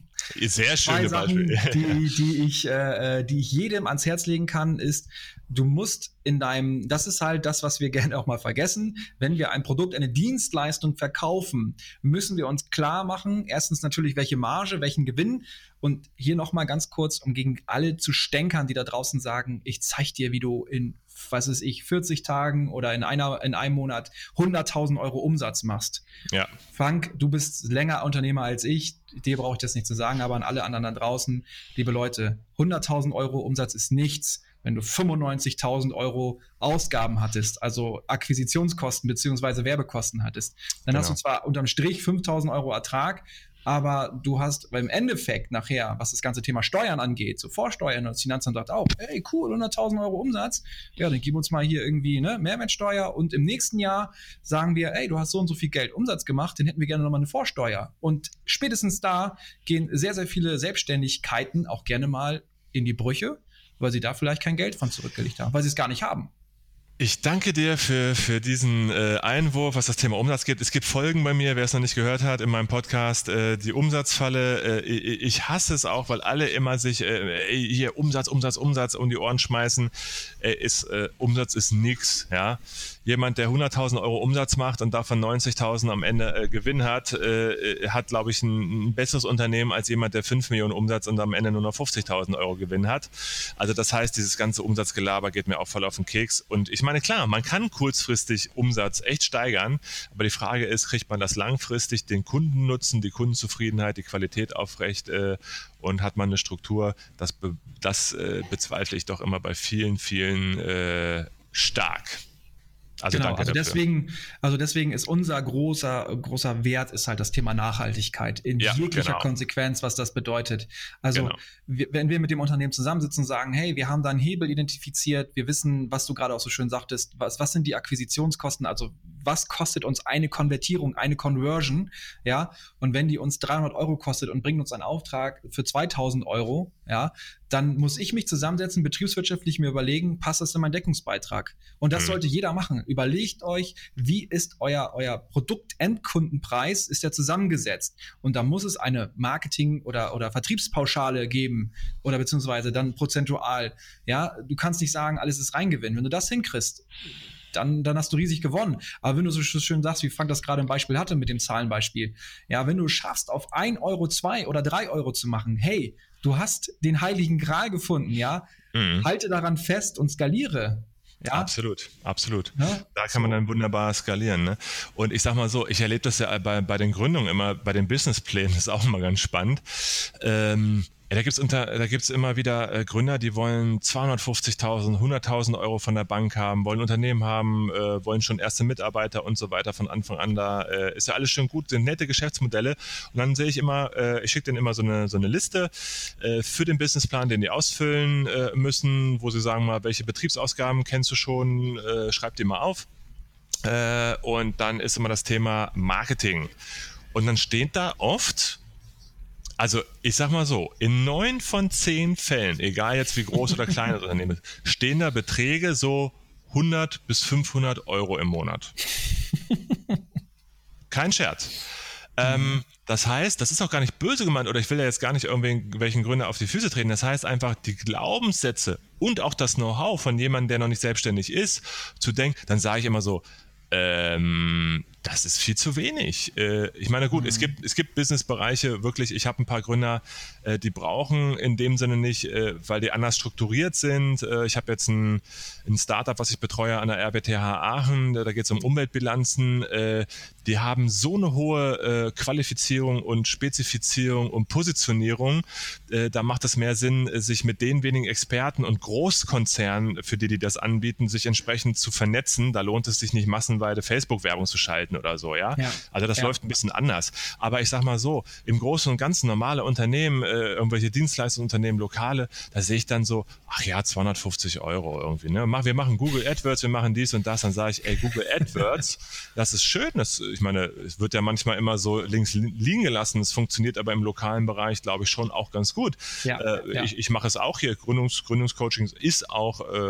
Sehr Zwei schöne Sachen, Beispiele. Die, die, ich, äh, die ich jedem ans Herz legen kann, ist, du musst in deinem, das ist halt das, was wir gerne auch mal vergessen, wenn wir ein Produkt, eine Dienstleistung verkaufen, müssen wir uns klar machen, erstens natürlich, welche Marge, welchen Gewinn und hier nochmal ganz kurz, um gegen alle zu stänkern, die da draußen sagen, ich zeig dir, wie du in, was weiß ich, vierzig Tagen oder in einer, in einem Monat hunderttausend Euro Umsatz machst. Ja. Frank, du bist länger Unternehmer als ich, dir brauche ich das nicht zu sagen, aber an alle anderen da draußen, liebe Leute, hunderttausend Euro Umsatz ist nichts, wenn du fünfundneunzigtausend Euro Ausgaben hattest, also Akquisitionskosten beziehungsweise Werbekosten hattest, dann genau. hast du zwar unterm Strich fünftausend Euro Ertrag, aber du hast im Endeffekt nachher, was das ganze Thema Steuern angeht, so Vorsteuern, und das Finanzamt sagt auch, hey cool, hunderttausend Euro Umsatz, ja, dann gib uns mal hier irgendwie ne, Mehrwertsteuer und im nächsten Jahr sagen wir, ey, du hast so und so viel Geld Umsatz gemacht, dann hätten wir gerne nochmal eine Vorsteuer. Und spätestens da gehen sehr, sehr viele Selbstständigkeiten auch gerne mal in die Brüche, weil sie da vielleicht kein Geld von zurückgelegt haben, weil sie es gar nicht haben. Ich danke dir für, für diesen äh, Einwurf, was das Thema Umsatz geht. Es gibt Folgen bei mir, wer es noch nicht gehört hat, in meinem Podcast, äh, die Umsatzfalle. Äh, ich, ich hasse es auch, weil alle immer sich äh, hier Umsatz, Umsatz, Umsatz um die Ohren schmeißen. Äh, ist, äh, Umsatz ist nix, ja. Jemand, der hunderttausend Euro Umsatz macht und davon neunzigtausend am Ende äh, Gewinn hat, äh, hat, glaube ich, ein, ein besseres Unternehmen als jemand, der fünf Millionen Umsatz und am Ende nur noch fünfzigtausend Euro Gewinn hat. Also das heißt, dieses ganze Umsatzgelaber geht mir auch voll auf den Keks. Und ich meine, klar, man kann kurzfristig Umsatz echt steigern, aber die Frage ist, kriegt man das langfristig, den Kundennutzen, die Kundenzufriedenheit, die Qualität aufrecht äh, und hat man eine Struktur, das, be- das äh, bezweifle ich doch immer bei vielen, vielen äh, stark. Also genau, danke also dafür. deswegen, also deswegen ist unser großer, großer Wert ist halt das Thema Nachhaltigkeit in ja, jeglicher genau. Konsequenz, was das bedeutet. Also genau. wir, wenn wir mit dem Unternehmen zusammensitzen und sagen, hey, wir haben da einen Hebel identifiziert, wir wissen, was du gerade auch so schön sagtest, was, was sind die Akquisitionskosten, also was kostet uns eine Konvertierung, eine Conversion, ja, und wenn die uns dreihundert Euro kostet und bringt uns einen Auftrag für zweitausend Euro, ja, dann muss ich mich zusammensetzen, betriebswirtschaftlich mir überlegen, passt das in meinen Deckungsbeitrag? Und das mhm. sollte jeder machen. Überlegt euch, wie ist euer, euer Produkt-Endkundenpreis, ist der zusammengesetzt? Und da muss es eine Marketing- oder, oder Vertriebspauschale geben oder beziehungsweise dann prozentual. Ja, du kannst nicht sagen, alles ist reingewinnen. Wenn du das hinkriegst, Dann, dann hast du riesig gewonnen. Aber wenn du so schön sagst, wie Frank das gerade im Beispiel hatte mit dem Zahlenbeispiel, ja, wenn du es schaffst, auf ein Euro, zwei oder drei Euro zu machen, hey, du hast den heiligen Gral gefunden, ja, mhm. halte daran fest und skaliere. Ja? Absolut, absolut. Ja? Da kann man dann wunderbar skalieren. Ne? Und ich sag mal so, ich erlebe das ja bei, bei den Gründungen immer, bei den Businessplänen, das ist auch immer ganz spannend. Ähm, Ja, da gibt's unter, da gibt's immer wieder äh, Gründer, die wollen zweihundertfünfzigtausend, hunderttausend Euro von der Bank haben, wollen Unternehmen haben, äh, wollen schon erste Mitarbeiter und so weiter von Anfang an da. Äh, ist ja alles schön gut, sind nette Geschäftsmodelle. Und dann sehe ich immer, äh, ich schicke denen immer so eine, so eine Liste äh, für den Businessplan, den die ausfüllen äh, müssen, wo sie sagen mal, welche Betriebsausgaben kennst du schon, äh, schreib die mal auf. Äh, und dann ist immer das Thema Marketing. Und dann steht da oft, also ich sag mal so, in neun von zehn Fällen, egal jetzt wie groß oder klein das Unternehmen ist, stehen da Beträge so hundert bis fünfhundert Euro im Monat. Kein Scherz. Ähm, das heißt, das ist auch gar nicht böse gemeint oder ich will ja jetzt gar nicht irgendwelchen Gründer auf die Füße treten. Das heißt einfach, die Glaubenssätze und auch das Know-how von jemandem, der noch nicht selbstständig ist, zu denken, dann sage ich immer so, Ähm, das ist viel zu wenig. Äh, ich meine, gut, mhm. es gibt, es gibt Businessbereiche, wirklich, ich habe ein paar Gründer, äh, die brauchen in dem Sinne nicht, äh, weil die anders strukturiert sind. Äh, ich habe jetzt ein, ein Startup, was ich betreue an der R W T H Aachen, da, da geht es um Umweltbilanzen. Äh, die haben so eine hohe äh, Qualifizierung und Spezifizierung und Positionierung, äh, da macht es mehr Sinn, sich mit den wenigen Experten und Großkonzernen, für die die das anbieten, sich entsprechend zu vernetzen. Da lohnt es sich nicht massenweise Facebook-Werbung zu schalten oder so, ja. ja. Also das ja. läuft ein bisschen anders. Aber ich sag mal so, im Großen und Ganzen normale Unternehmen, äh, irgendwelche Dienstleistungsunternehmen, Lokale, da sehe ich dann so, ach ja, zweihundertfünfzig Euro irgendwie. Ne? Wir machen Google AdWords, wir machen dies und das. Dann sage ich, ey, Google AdWords, das ist schön. Das, ich meine, es wird ja manchmal immer so links liegen gelassen. Es funktioniert aber im lokalen Bereich, glaube ich, schon auch ganz gut. Ja, äh, ja. Ich, ich mache es auch hier. Gründungs, Gründungscoaching ist auch äh,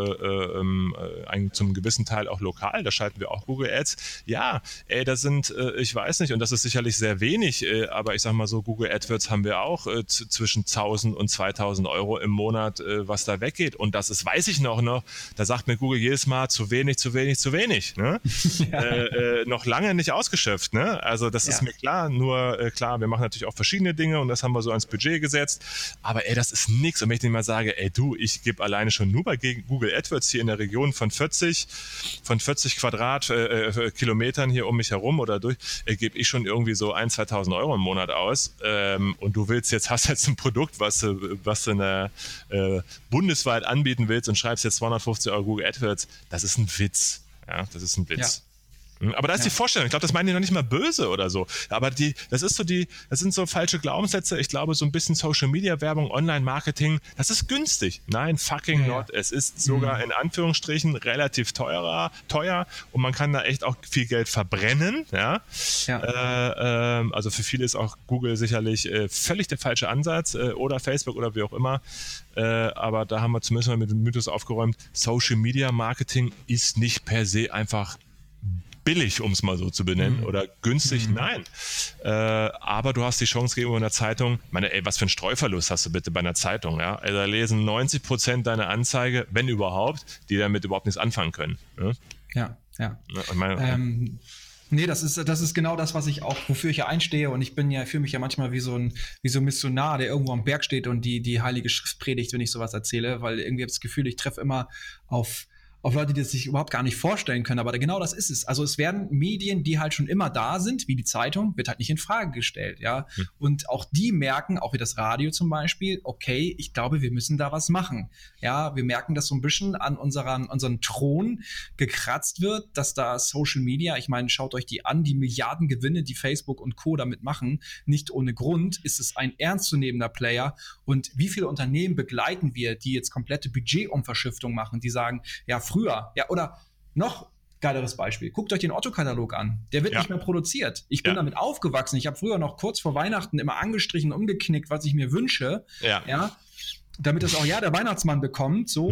äh, ein, zum gewissen Teil auch lokal. Da schalten wir auch Google Ads. Ja, ey, das sind, äh, ich weiß nicht, und das ist sicherlich sehr wenig, äh, aber ich sag mal so, Google AdWords haben wir auch äh, z- zwischen tausend und zweitausend Euro im Monat, äh, was da weggeht. Und das ist, weiß ich noch, noch, da sagt mir Google jedes Mal, zu wenig, zu wenig, zu wenig. Ne? Ja. Äh, äh, noch lange nicht ausgeschöpft. Ne? Also das ja. ist mir klar, nur äh, klar, wir machen natürlich auch verschiedene Dinge und das haben wir so ans Budget gesetzt. Aber ey, das ist nichts. Und wenn ich dir mal sage, ey du, ich gebe alleine schon nur bei Google AdWords hier in der Region von vierzig, von vierzig Quadratkilometern äh, hier um mich herum oder durch, äh, gebe ich schon irgendwie so ein, zweitausend Euro im Monat aus. Ähm, und du willst jetzt, hast jetzt ein Produkt, was, was du eine, äh, bundesweit anbieten willst und schreibst jetzt zweihundertfünfzig Euro Google AdWords. Das ist ein Witz. Ja, das ist ein Witz. Ja. Aber da ist ja. die Vorstellung, ich glaube, das meinen die noch nicht mal böse oder so. Aber die, das ist so die, das sind so falsche Glaubenssätze. Ich glaube, so ein bisschen Social Media Werbung, Online-Marketing, das ist günstig. Nein, fucking ja, not. Ja. Es ist sogar mhm. in Anführungsstrichen relativ teurer, teuer und man kann da echt auch viel Geld verbrennen. Ja. ja. Äh, äh, also für viele ist auch Google sicherlich äh, völlig der falsche Ansatz äh, oder Facebook oder wie auch immer. Äh, aber da haben wir zumindest mal mit dem Mythos aufgeräumt. Social Media Marketing ist nicht per se einfach billig, um es mal so zu benennen, mhm. oder günstig, mhm. nein. Äh, aber du hast die Chance gegenüber einer Zeitung, ich meine, ey, was für einen Streuverlust hast du bitte bei einer Zeitung, ja? Also da lesen neunzig Prozent deiner Anzeige, wenn überhaupt, die damit überhaupt nichts anfangen können. Ja, ja. ja. Ich meine, ähm, nee, das ist, das ist genau das, was ich auch, wofür ich ja einstehe und ich bin ja, fühle mich ja manchmal wie so ein, wie so ein Missionar, der irgendwo am Berg steht und die, die Heilige Schrift predigt, wenn ich sowas erzähle, weil irgendwie habe ich das Gefühl, ich treffe immer auf auf Leute, die das sich überhaupt gar nicht vorstellen können, aber genau das ist es. Also es werden Medien, die halt schon immer da sind, wie die Zeitung, wird halt nicht in Frage gestellt, ja. Hm. Und auch die merken, auch wie das Radio zum Beispiel, okay, ich glaube, wir müssen da was machen. Ja, wir merken, dass so ein bisschen an unseren, unseren Thron gekratzt wird, dass da Social Media, ich meine, schaut euch die an, die Milliardengewinne, die Facebook und Co. damit machen, nicht ohne Grund ist es ein ernstzunehmender Player. Und wie viele Unternehmen begleiten wir, die jetzt komplette Budgetumverschiftung machen, die sagen, ja, früher, ja, oder noch geileres Beispiel. Guckt euch den Otto-Katalog an. Der wird ja. nicht mehr produziert. Ich bin ja. damit aufgewachsen. Ich habe früher noch kurz vor Weihnachten immer angestrichen, umgeknickt, was ich mir wünsche. Ja. ja damit das auch ja der Weihnachtsmann bekommt. So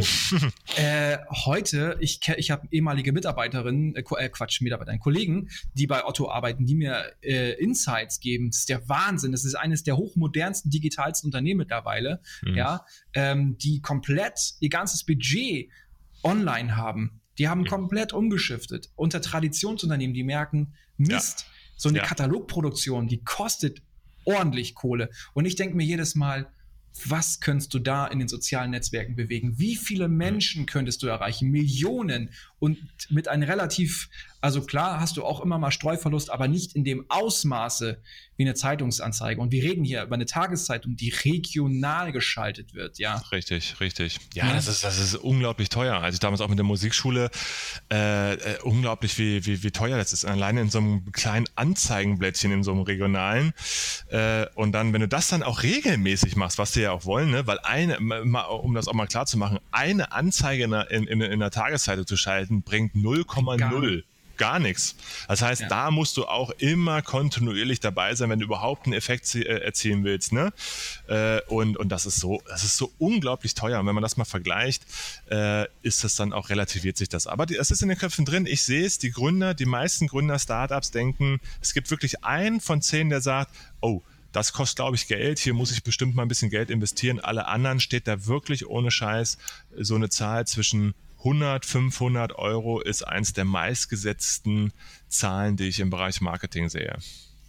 äh, heute, ich, ich habe ehemalige Mitarbeiterinnen, äh, Quatsch, Mitarbeiter, Kollegen, die bei Otto arbeiten, die mir äh, Insights geben. Das ist der Wahnsinn. Das ist eines der hochmodernsten, digitalsten Unternehmen mittlerweile, mhm. ja, ähm, die komplett ihr ganzes Budget online haben. Die haben komplett umgeschiftet. Unter Traditionsunternehmen, die merken, Mist, ja. so eine ja. Katalogproduktion, die kostet ordentlich Kohle. Und ich denke mir jedes Mal, was könntest du da in den sozialen Netzwerken bewegen? Wie viele Menschen könntest du erreichen? Millionen. Und mit einem relativ, also klar hast du auch immer mal Streuverlust, aber nicht in dem Ausmaße, wie eine Zeitungsanzeige. Und wir reden hier über eine Tageszeitung, die regional geschaltet wird, ja. Richtig, richtig. Ja, ja. Das ist, das ist unglaublich teuer. Also ich damals auch mit der Musikschule, äh, äh, unglaublich, wie, wie, wie teuer das ist. Alleine in so einem kleinen Anzeigenblättchen, in so einem regionalen. Äh, und dann, wenn du das dann auch regelmäßig machst, was die ja auch wollen, ne? Weil eine, mal, um das auch mal klar zu machen, eine Anzeige in einer, in, in einer Tageszeitung zu schalten, bringt null Komma null. Gar nichts. Das heißt, ja. da musst du auch immer kontinuierlich dabei sein, wenn du überhaupt einen Effekt äh, erzielen willst. Ne? Äh, und, und das ist so, das ist so unglaublich teuer. Und wenn man das mal vergleicht, äh, ist das dann auch, relativiert sich das. Aber es ist in den Köpfen drin. Ich sehe es, die Gründer, die meisten Gründer, Startups denken, es gibt wirklich einen von zehn, der sagt, oh, das kostet, glaube ich, Geld. Hier muss ich bestimmt mal ein bisschen Geld investieren. Alle anderen steht da wirklich ohne Scheiß so eine Zahl zwischen hundert, fünfhundert Euro ist eins der meistgesetzten Zahlen, die ich im Bereich Marketing sehe.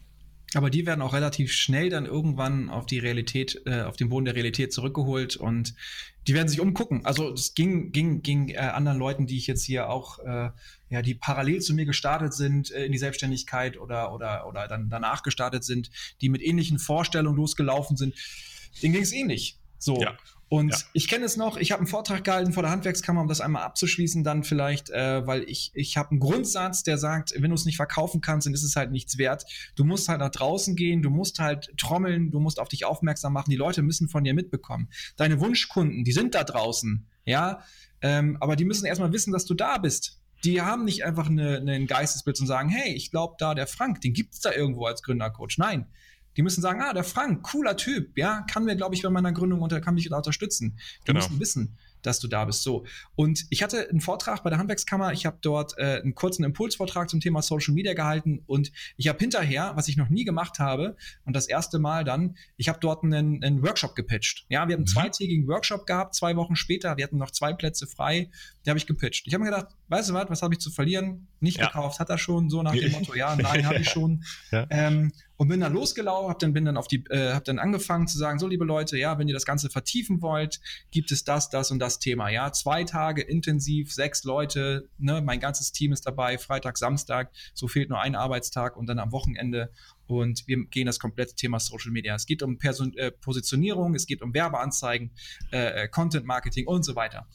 Aber die werden auch relativ schnell dann irgendwann auf die Realität, äh, auf den Boden der Realität zurückgeholt und die werden sich umgucken. Also es ging, ging, ging äh, anderen Leuten, die ich jetzt hier auch, äh, ja, die parallel zu mir gestartet sind äh, in die Selbstständigkeit oder, oder, oder dann danach gestartet sind, die mit ähnlichen Vorstellungen losgelaufen sind, denen ging es ähnlich. So. Ja. Und ja. ich kenne es noch, ich habe einen Vortrag gehalten vor der Handwerkskammer, um das einmal abzuschließen, dann vielleicht, äh, weil ich ich habe einen Grundsatz, der sagt, wenn du es nicht verkaufen kannst, dann ist es halt nichts wert. Du musst halt nach draußen gehen, du musst halt trommeln, du musst auf dich aufmerksam machen, die Leute müssen von dir mitbekommen. Deine Wunschkunden, die sind da draußen, ja, ähm, aber die müssen erstmal wissen, dass du da bist. Die haben nicht einfach eine, eine, ein Geistesbild und sagen, hey, ich glaube da, der Frank, den gibt's da irgendwo als Gründercoach. Nein. Die müssen sagen, ah, der Frank, cooler Typ, ja, kann mir, glaube ich, bei meiner Gründung unter, kann mich da unterstützen. Die genau. müssen wissen, dass du da bist. So. Und ich hatte einen Vortrag bei der Handwerkskammer, ich habe dort äh, einen kurzen Impulsvortrag zum Thema Social Media gehalten und ich habe hinterher, was ich noch nie gemacht habe und das erste Mal dann, ich habe dort einen, einen Workshop gepitcht. Ja, wir haben einen mhm. zweitägigen Workshop gehabt, zwei Wochen später, wir hatten noch zwei Plätze frei, die habe ich gepitcht. Ich habe mir gedacht, weißt du was, was habe ich zu verlieren? Nicht ja. gekauft, hat er schon, so nach dem Motto, ja, nein, habe ich schon. Ja. Ähm, und bin dann losgelaufen, hab dann, bin dann auf die, äh, hab dann angefangen zu sagen, so liebe Leute, ja, wenn ihr das Ganze vertiefen wollt, gibt es das, das und das Thema, ja, zwei Tage intensiv, sechs Leute, ne, mein ganzes Team ist dabei, Freitag, Samstag, so fehlt nur ein Arbeitstag und dann am Wochenende und wir gehen das komplette Thema Social Media. Es geht um Person, äh, Positionierung, es geht um Werbeanzeigen, äh, Content Marketing und so weiter.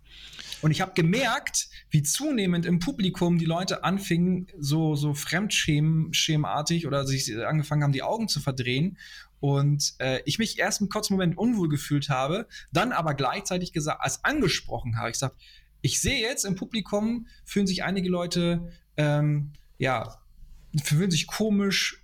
Und ich habe gemerkt, wie zunehmend im Publikum die Leute anfingen, so, so fremdschemartig oder sich angefangen haben, die Augen zu verdrehen. Und äh, ich mich erst einen kurzen Moment unwohl gefühlt habe, dann aber gleichzeitig gesagt, als angesprochen habe. Ich sage, ich sehe jetzt im Publikum, fühlen sich einige Leute, ähm, ja, fühlen sich komisch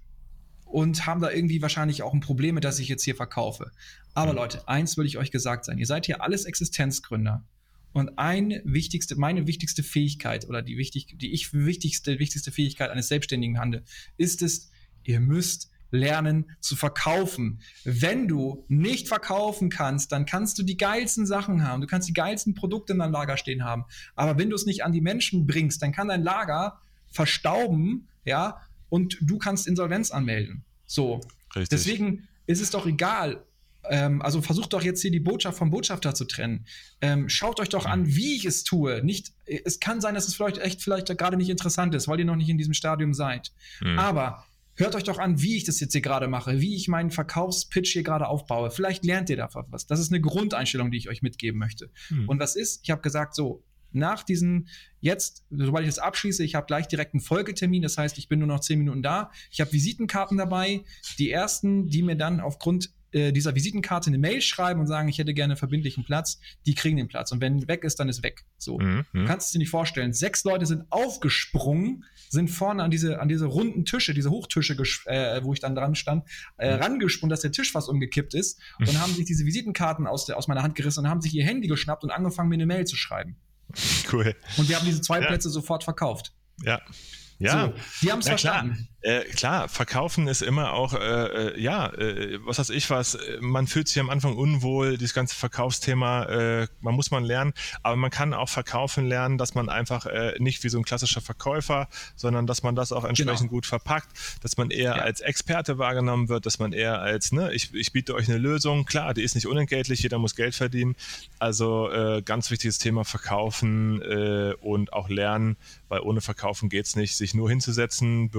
und haben da irgendwie wahrscheinlich auch ein Problem mit, dass ich jetzt hier verkaufe. Aber Leute, eins will ich euch gesagt sein, ihr seid hier alles Existenzgründer. Und eine wichtigste, meine wichtigste Fähigkeit oder die wichtig, die ich wichtigste, wichtigste Fähigkeit eines Selbstständigen handle, ist es, ihr müsst lernen zu verkaufen. Wenn du nicht verkaufen kannst, dann kannst du die geilsten Sachen haben. Du kannst die geilsten Produkte in deinem Lager stehen haben. Aber wenn du es nicht an die Menschen bringst, dann kann dein Lager verstauben, ja, und du kannst Insolvenz anmelden. So. Richtig. Deswegen ist es doch egal. Ähm, also versucht doch jetzt hier die Botschaft vom Botschafter zu trennen. Ähm, schaut euch doch an, wie ich es tue. Nicht, es kann sein, dass es vielleicht echt vielleicht gerade nicht interessant ist, weil ihr noch nicht in diesem Stadium seid. Mhm. Aber hört euch doch an, wie ich das jetzt hier gerade mache, wie ich meinen Verkaufspitch hier gerade aufbaue. Vielleicht lernt ihr davon was. Das ist eine Grundeinstellung, die ich euch mitgeben möchte. Mhm. Und was ist? Ich habe gesagt, so, nach diesen, jetzt, sobald ich das abschließe, ich habe gleich direkt einen Folgetermin, das heißt, ich bin nur noch zehn Minuten da. Ich habe Visitenkarten dabei. Die ersten, die mir dann aufgrund dieser Visitenkarte eine Mail schreiben und sagen, ich hätte gerne einen verbindlichen Platz, die kriegen den Platz. Und wenn weg ist, dann ist weg. So. Mhm. Du kannst es dir nicht vorstellen. Sechs Leute sind aufgesprungen, sind vorne an diese, an diese runden Tische, diese Hochtische, äh, wo ich dann dran stand, äh, mhm. rangesprungen, dass der Tisch fast umgekippt ist und mhm. haben sich diese Visitenkarten aus, der, aus meiner Hand gerissen und haben sich ihr Handy geschnappt und angefangen, mir eine Mail zu schreiben. Cool. Und wir haben diese zwei ja. Plätze sofort verkauft. Ja. Ja, so, die haben es verstanden. Äh, klar, verkaufen ist immer auch, äh, ja, äh, was weiß ich was, man fühlt sich am Anfang unwohl, dieses ganze Verkaufsthema, äh, man muss man lernen, aber man kann auch verkaufen lernen, dass man einfach äh, nicht wie so ein klassischer Verkäufer, sondern dass man das auch entsprechend genau. gut verpackt, dass man eher ja. als Experte wahrgenommen wird, dass man eher als, ne, ich, ich biete euch eine Lösung, klar, die ist nicht unentgeltlich, jeder muss Geld verdienen, also äh, ganz wichtiges Thema Verkaufen äh, und auch lernen, weil ohne Verkaufen geht's nicht, sich nur hinzusetzen, Büro anzumelden,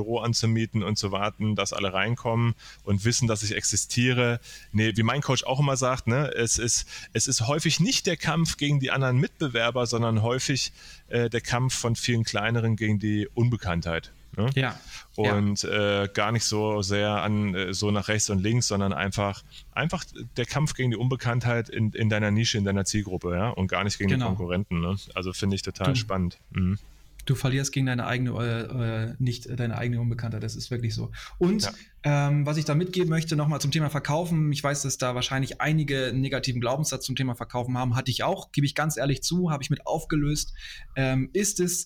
anzumieten und zu warten, dass alle reinkommen und wissen, dass ich existiere. Nee, wie mein Coach auch immer sagt, ne, es ist, es ist häufig nicht der Kampf gegen die anderen Mitbewerber, sondern häufig äh, der Kampf von vielen kleineren gegen die Unbekanntheit. Ne? Ja. Und ja. äh, gar nicht so sehr an äh, so nach rechts und links, sondern einfach, einfach der Kampf gegen die Unbekanntheit in, in deiner Nische, in deiner Zielgruppe, ja, und gar nicht gegen genau. die Konkurrenten. Ne? Also finde ich total du, spannend. Mhm. Du verlierst gegen deine eigene, äh, nicht deine eigene Unbekanntheit, das ist wirklich so. Und ja. ähm, was ich da mitgeben möchte, nochmal zum Thema Verkaufen, ich weiß, dass da wahrscheinlich einige einen negativen Glaubenssatz zum Thema Verkaufen haben, hatte ich auch, gebe ich ganz ehrlich zu, habe ich mit aufgelöst, ähm, ist es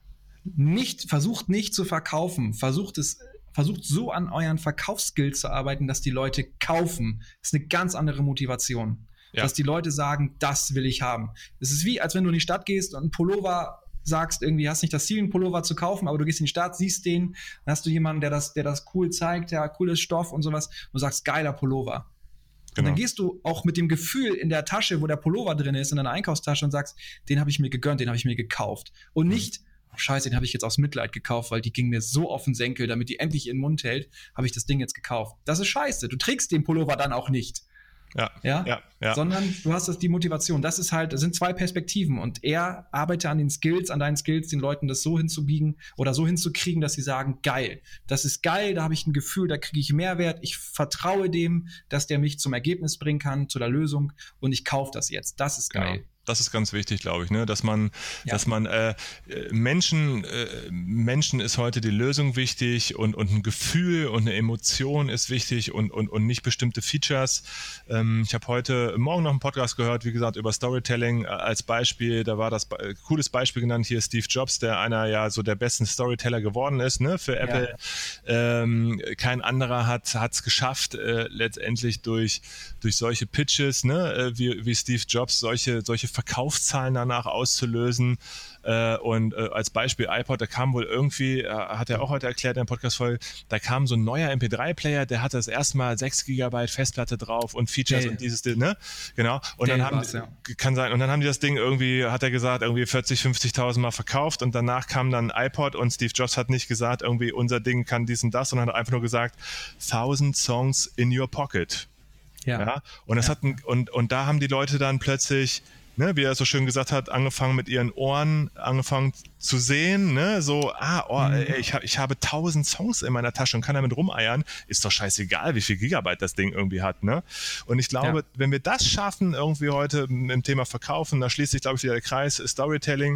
nicht, versucht nicht zu verkaufen, versucht es, versucht so an euren Verkaufsskills zu arbeiten, dass die Leute kaufen. Das ist eine ganz andere Motivation. Ja. Dass die Leute sagen, das will ich haben. Es ist wie, als wenn du in die Stadt gehst und einen Pullover sagst, irgendwie hast nicht das Ziel, einen Pullover zu kaufen, aber du gehst in die Stadt, siehst den, dann hast du jemanden, der das, der das cool zeigt, ja, cooles Stoff und sowas, und du sagst, geiler Pullover. Genau. Und dann gehst du auch mit dem Gefühl in der Tasche, wo der Pullover drin ist, in deiner Einkaufstasche und sagst, den habe ich mir gegönnt, den habe ich mir gekauft. Und nicht, oh, scheiße, den habe ich jetzt aus Mitleid gekauft, weil die ging mir so auf den Senkel, damit die endlich ihren Mund hält, habe ich das Ding jetzt gekauft. Das ist scheiße. Du trägst den Pullover dann auch nicht. Ja, ja, ja, ja. Sondern du hast das, die Motivation. Das ist halt, das sind zwei Perspektiven und er arbeitet an den Skills, an deinen Skills, den Leuten das so hinzubiegen oder so hinzukriegen, dass sie sagen, geil, das ist geil, da habe ich ein Gefühl, da kriege ich Mehrwert, ich vertraue dem, dass der mich zum Ergebnis bringen kann, zu der Lösung und ich kaufe das jetzt. Das ist geil. Genau. Das ist ganz wichtig, glaube ich, ne? dass man, ja. dass man äh, Menschen, äh, Menschen ist heute die Lösung wichtig und, und ein Gefühl und eine Emotion ist wichtig und, und, und nicht bestimmte Features. Ähm, ich habe heute Morgen noch einen Podcast gehört, wie gesagt, über Storytelling äh, als Beispiel. Da war das äh, cooles Beispiel genannt hier Steve Jobs, der einer ja so der besten Storyteller geworden ist, ne, für Apple. Ja. Ähm, kein anderer hat es geschafft, äh, letztendlich durch, durch solche Pitches, ne, wie, wie Steve Jobs, solche, solche Verkaufszahlen danach auszulösen. Äh, und äh, als Beispiel iPod, da kam wohl irgendwie, äh, hat er auch heute erklärt in der Podcast-Folge, da kam so ein neuer M P drei Player, der hatte das erste Mal sechs Gigabyte Festplatte drauf und Features hey. und dieses, ne? Genau. Und dann haben, ja. kann sein, und dann haben die das Ding irgendwie, hat er gesagt, irgendwie vierzig, fünfzigtausend Mal verkauft und danach kam dann iPod und Steve Jobs hat nicht gesagt, irgendwie unser Ding kann dies und das, sondern hat einfach nur gesagt, thousand songs in your pocket. Ja. ja? Und das ja. hat ein, und, und da haben die Leute dann plötzlich, ne, wie er so schön gesagt hat, angefangen mit ihren Ohren, angefangen zu sehen, ne, so, ah, oh, mhm. ey, ich, hab, ich habe tausend Songs in meiner Tasche und kann damit rumeiern, ist doch scheißegal, wie viel Gigabyte das Ding irgendwie hat, ne. Und ich glaube, ja. wenn wir das schaffen, irgendwie heute im Thema Verkaufen, da schließt sich, glaube ich, wieder der Kreis, Storytelling,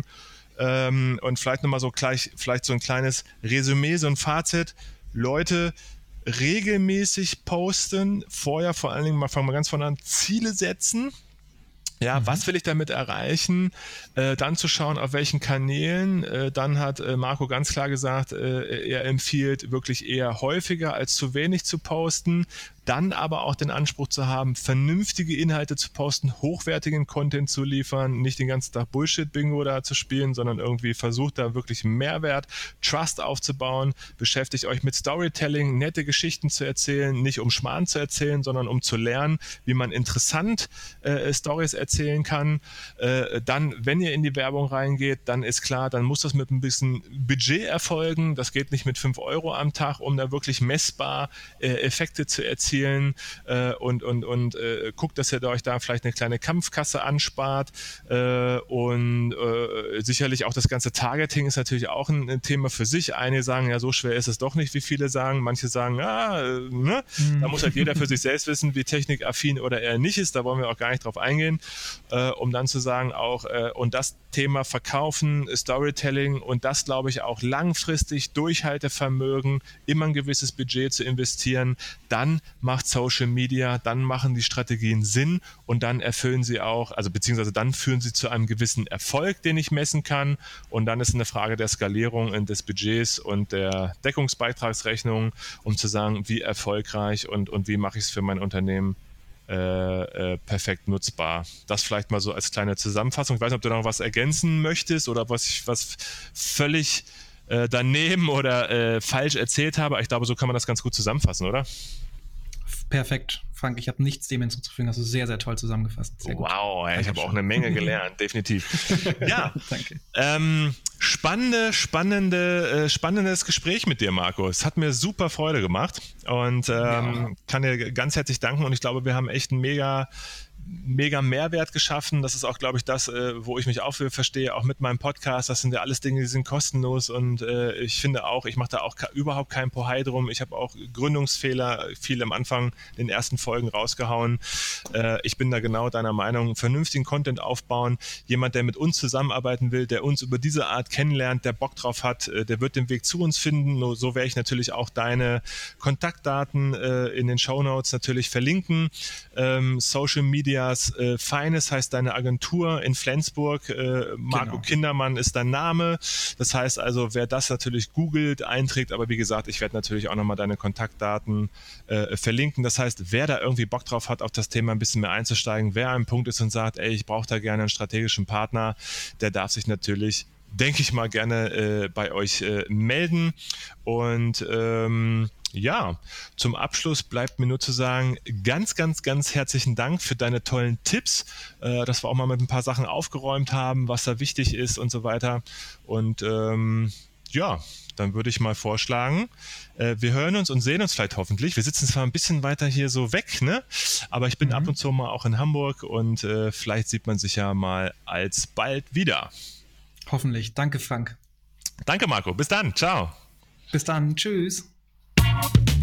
ähm, und vielleicht nochmal so gleich, vielleicht so ein kleines Resümee, so ein Fazit, Leute, regelmäßig posten, vorher vor allen Dingen, mal fangen wir ganz vorne an, Ziele setzen. Ja, mhm. was will ich damit erreichen? Äh, dann zu schauen, auf welchen Kanälen. Äh, dann hat äh, Marco ganz klar gesagt, äh, er empfiehlt wirklich eher häufiger als zu wenig zu posten. Dann aber auch den Anspruch zu haben, vernünftige Inhalte zu posten, hochwertigen Content zu liefern, nicht den ganzen Tag Bullshit-Bingo da zu spielen, sondern irgendwie versucht da wirklich Mehrwert, Trust aufzubauen, beschäftigt euch mit Storytelling, nette Geschichten zu erzählen, nicht um Schmarrn zu erzählen, sondern um zu lernen, wie man interessant äh, Stories erzählen kann. Äh, dann, wenn ihr in die Werbung reingeht, dann ist klar, dann muss das mit ein bisschen Budget erfolgen. Das geht nicht mit fünf Euro am Tag, um da wirklich messbar äh, Effekte zu erzielen. Äh, und und, und äh, guckt, dass ihr euch da vielleicht eine kleine Kampfkasse anspart äh, und äh, sicherlich auch das ganze Targeting ist natürlich auch ein, ein Thema für sich. Einige sagen, ja, so schwer ist es doch nicht, wie viele sagen. Manche sagen, ja, äh, ne? Mhm. Da muss halt jeder für sich selbst wissen, wie technikaffin oder er nicht ist. Da wollen wir auch gar nicht drauf eingehen, äh, um dann zu sagen auch, äh, und das Thema Verkaufen, Storytelling und das, glaube ich, auch langfristig Durchhaltevermögen, immer ein gewisses Budget zu investieren, dann macht Social Media, dann machen die Strategien Sinn und dann erfüllen sie auch, also beziehungsweise dann führen sie zu einem gewissen Erfolg, den ich messen kann und dann ist eine Frage der Skalierung und des Budgets und der Deckungsbeitragsrechnung, um zu sagen, wie erfolgreich und, und wie mache ich es für mein Unternehmen Äh, äh, perfekt nutzbar. Das vielleicht mal so als kleine Zusammenfassung. Ich weiß nicht, ob du noch was ergänzen möchtest oder was ich was völlig äh, daneben oder äh, falsch erzählt habe. Ich glaube, so kann man das ganz gut zusammenfassen, oder? Perfekt. Frank, ich habe nichts dem hinzuzufügen. Hast du sehr, sehr toll zusammengefasst. Sehr gut. Wow, ey, ich habe auch eine Menge gelernt, definitiv. Ja, danke. Ähm, spannende, spannende, äh, spannendes Gespräch mit dir, Marco. Es hat mir super Freude gemacht und ähm, ja. kann dir ganz herzlich danken und ich glaube, wir haben echt ein mega mega Mehrwert geschaffen. Das ist auch, glaube ich, das, äh, wo ich mich auch für verstehe, auch mit meinem Podcast. Das sind ja alles Dinge, die sind kostenlos und äh, ich finde auch, ich mache da auch überhaupt kein Pohai drum. Ich habe auch Gründungsfehler viel am Anfang in den ersten Folgen rausgehauen. Äh, ich bin da genau deiner Meinung. Vernünftigen Content aufbauen. Jemand, der mit uns zusammenarbeiten will, der uns über diese Art kennenlernt, der Bock drauf hat, äh, der wird den Weg zu uns finden. Nur so werde ich natürlich auch deine Kontaktdaten äh, in den Shownotes natürlich verlinken. Ähm, Social Media Äh, Feines heißt deine Agentur in Flensburg, äh, Marco genau. Kindermann ist dein Name, das heißt also, wer das natürlich googelt, einträgt, aber wie gesagt, ich werde natürlich auch nochmal deine Kontaktdaten äh, verlinken, das heißt, wer da irgendwie Bock drauf hat, auf das Thema ein bisschen mehr einzusteigen, wer am Punkt ist und sagt, ey, ich brauche da gerne einen strategischen Partner, der darf sich natürlich, denke ich mal, gerne äh, bei euch äh, melden und ähm, ja, zum Abschluss bleibt mir nur zu sagen, ganz, ganz, ganz herzlichen Dank für deine tollen Tipps, äh, dass wir auch mal mit ein paar Sachen aufgeräumt haben, was da wichtig ist und so weiter. Und ähm, ja, dann würde ich mal vorschlagen, äh, wir hören uns und sehen uns vielleicht hoffentlich. Wir sitzen zwar ein bisschen weiter hier so weg, ne? Aber ich bin mhm. ab und zu mal auch in Hamburg und äh, vielleicht sieht man sich ja mal alsbald wieder. Hoffentlich. Danke, Frank. Danke, Marco. Bis dann. Ciao. Bis dann. Tschüss.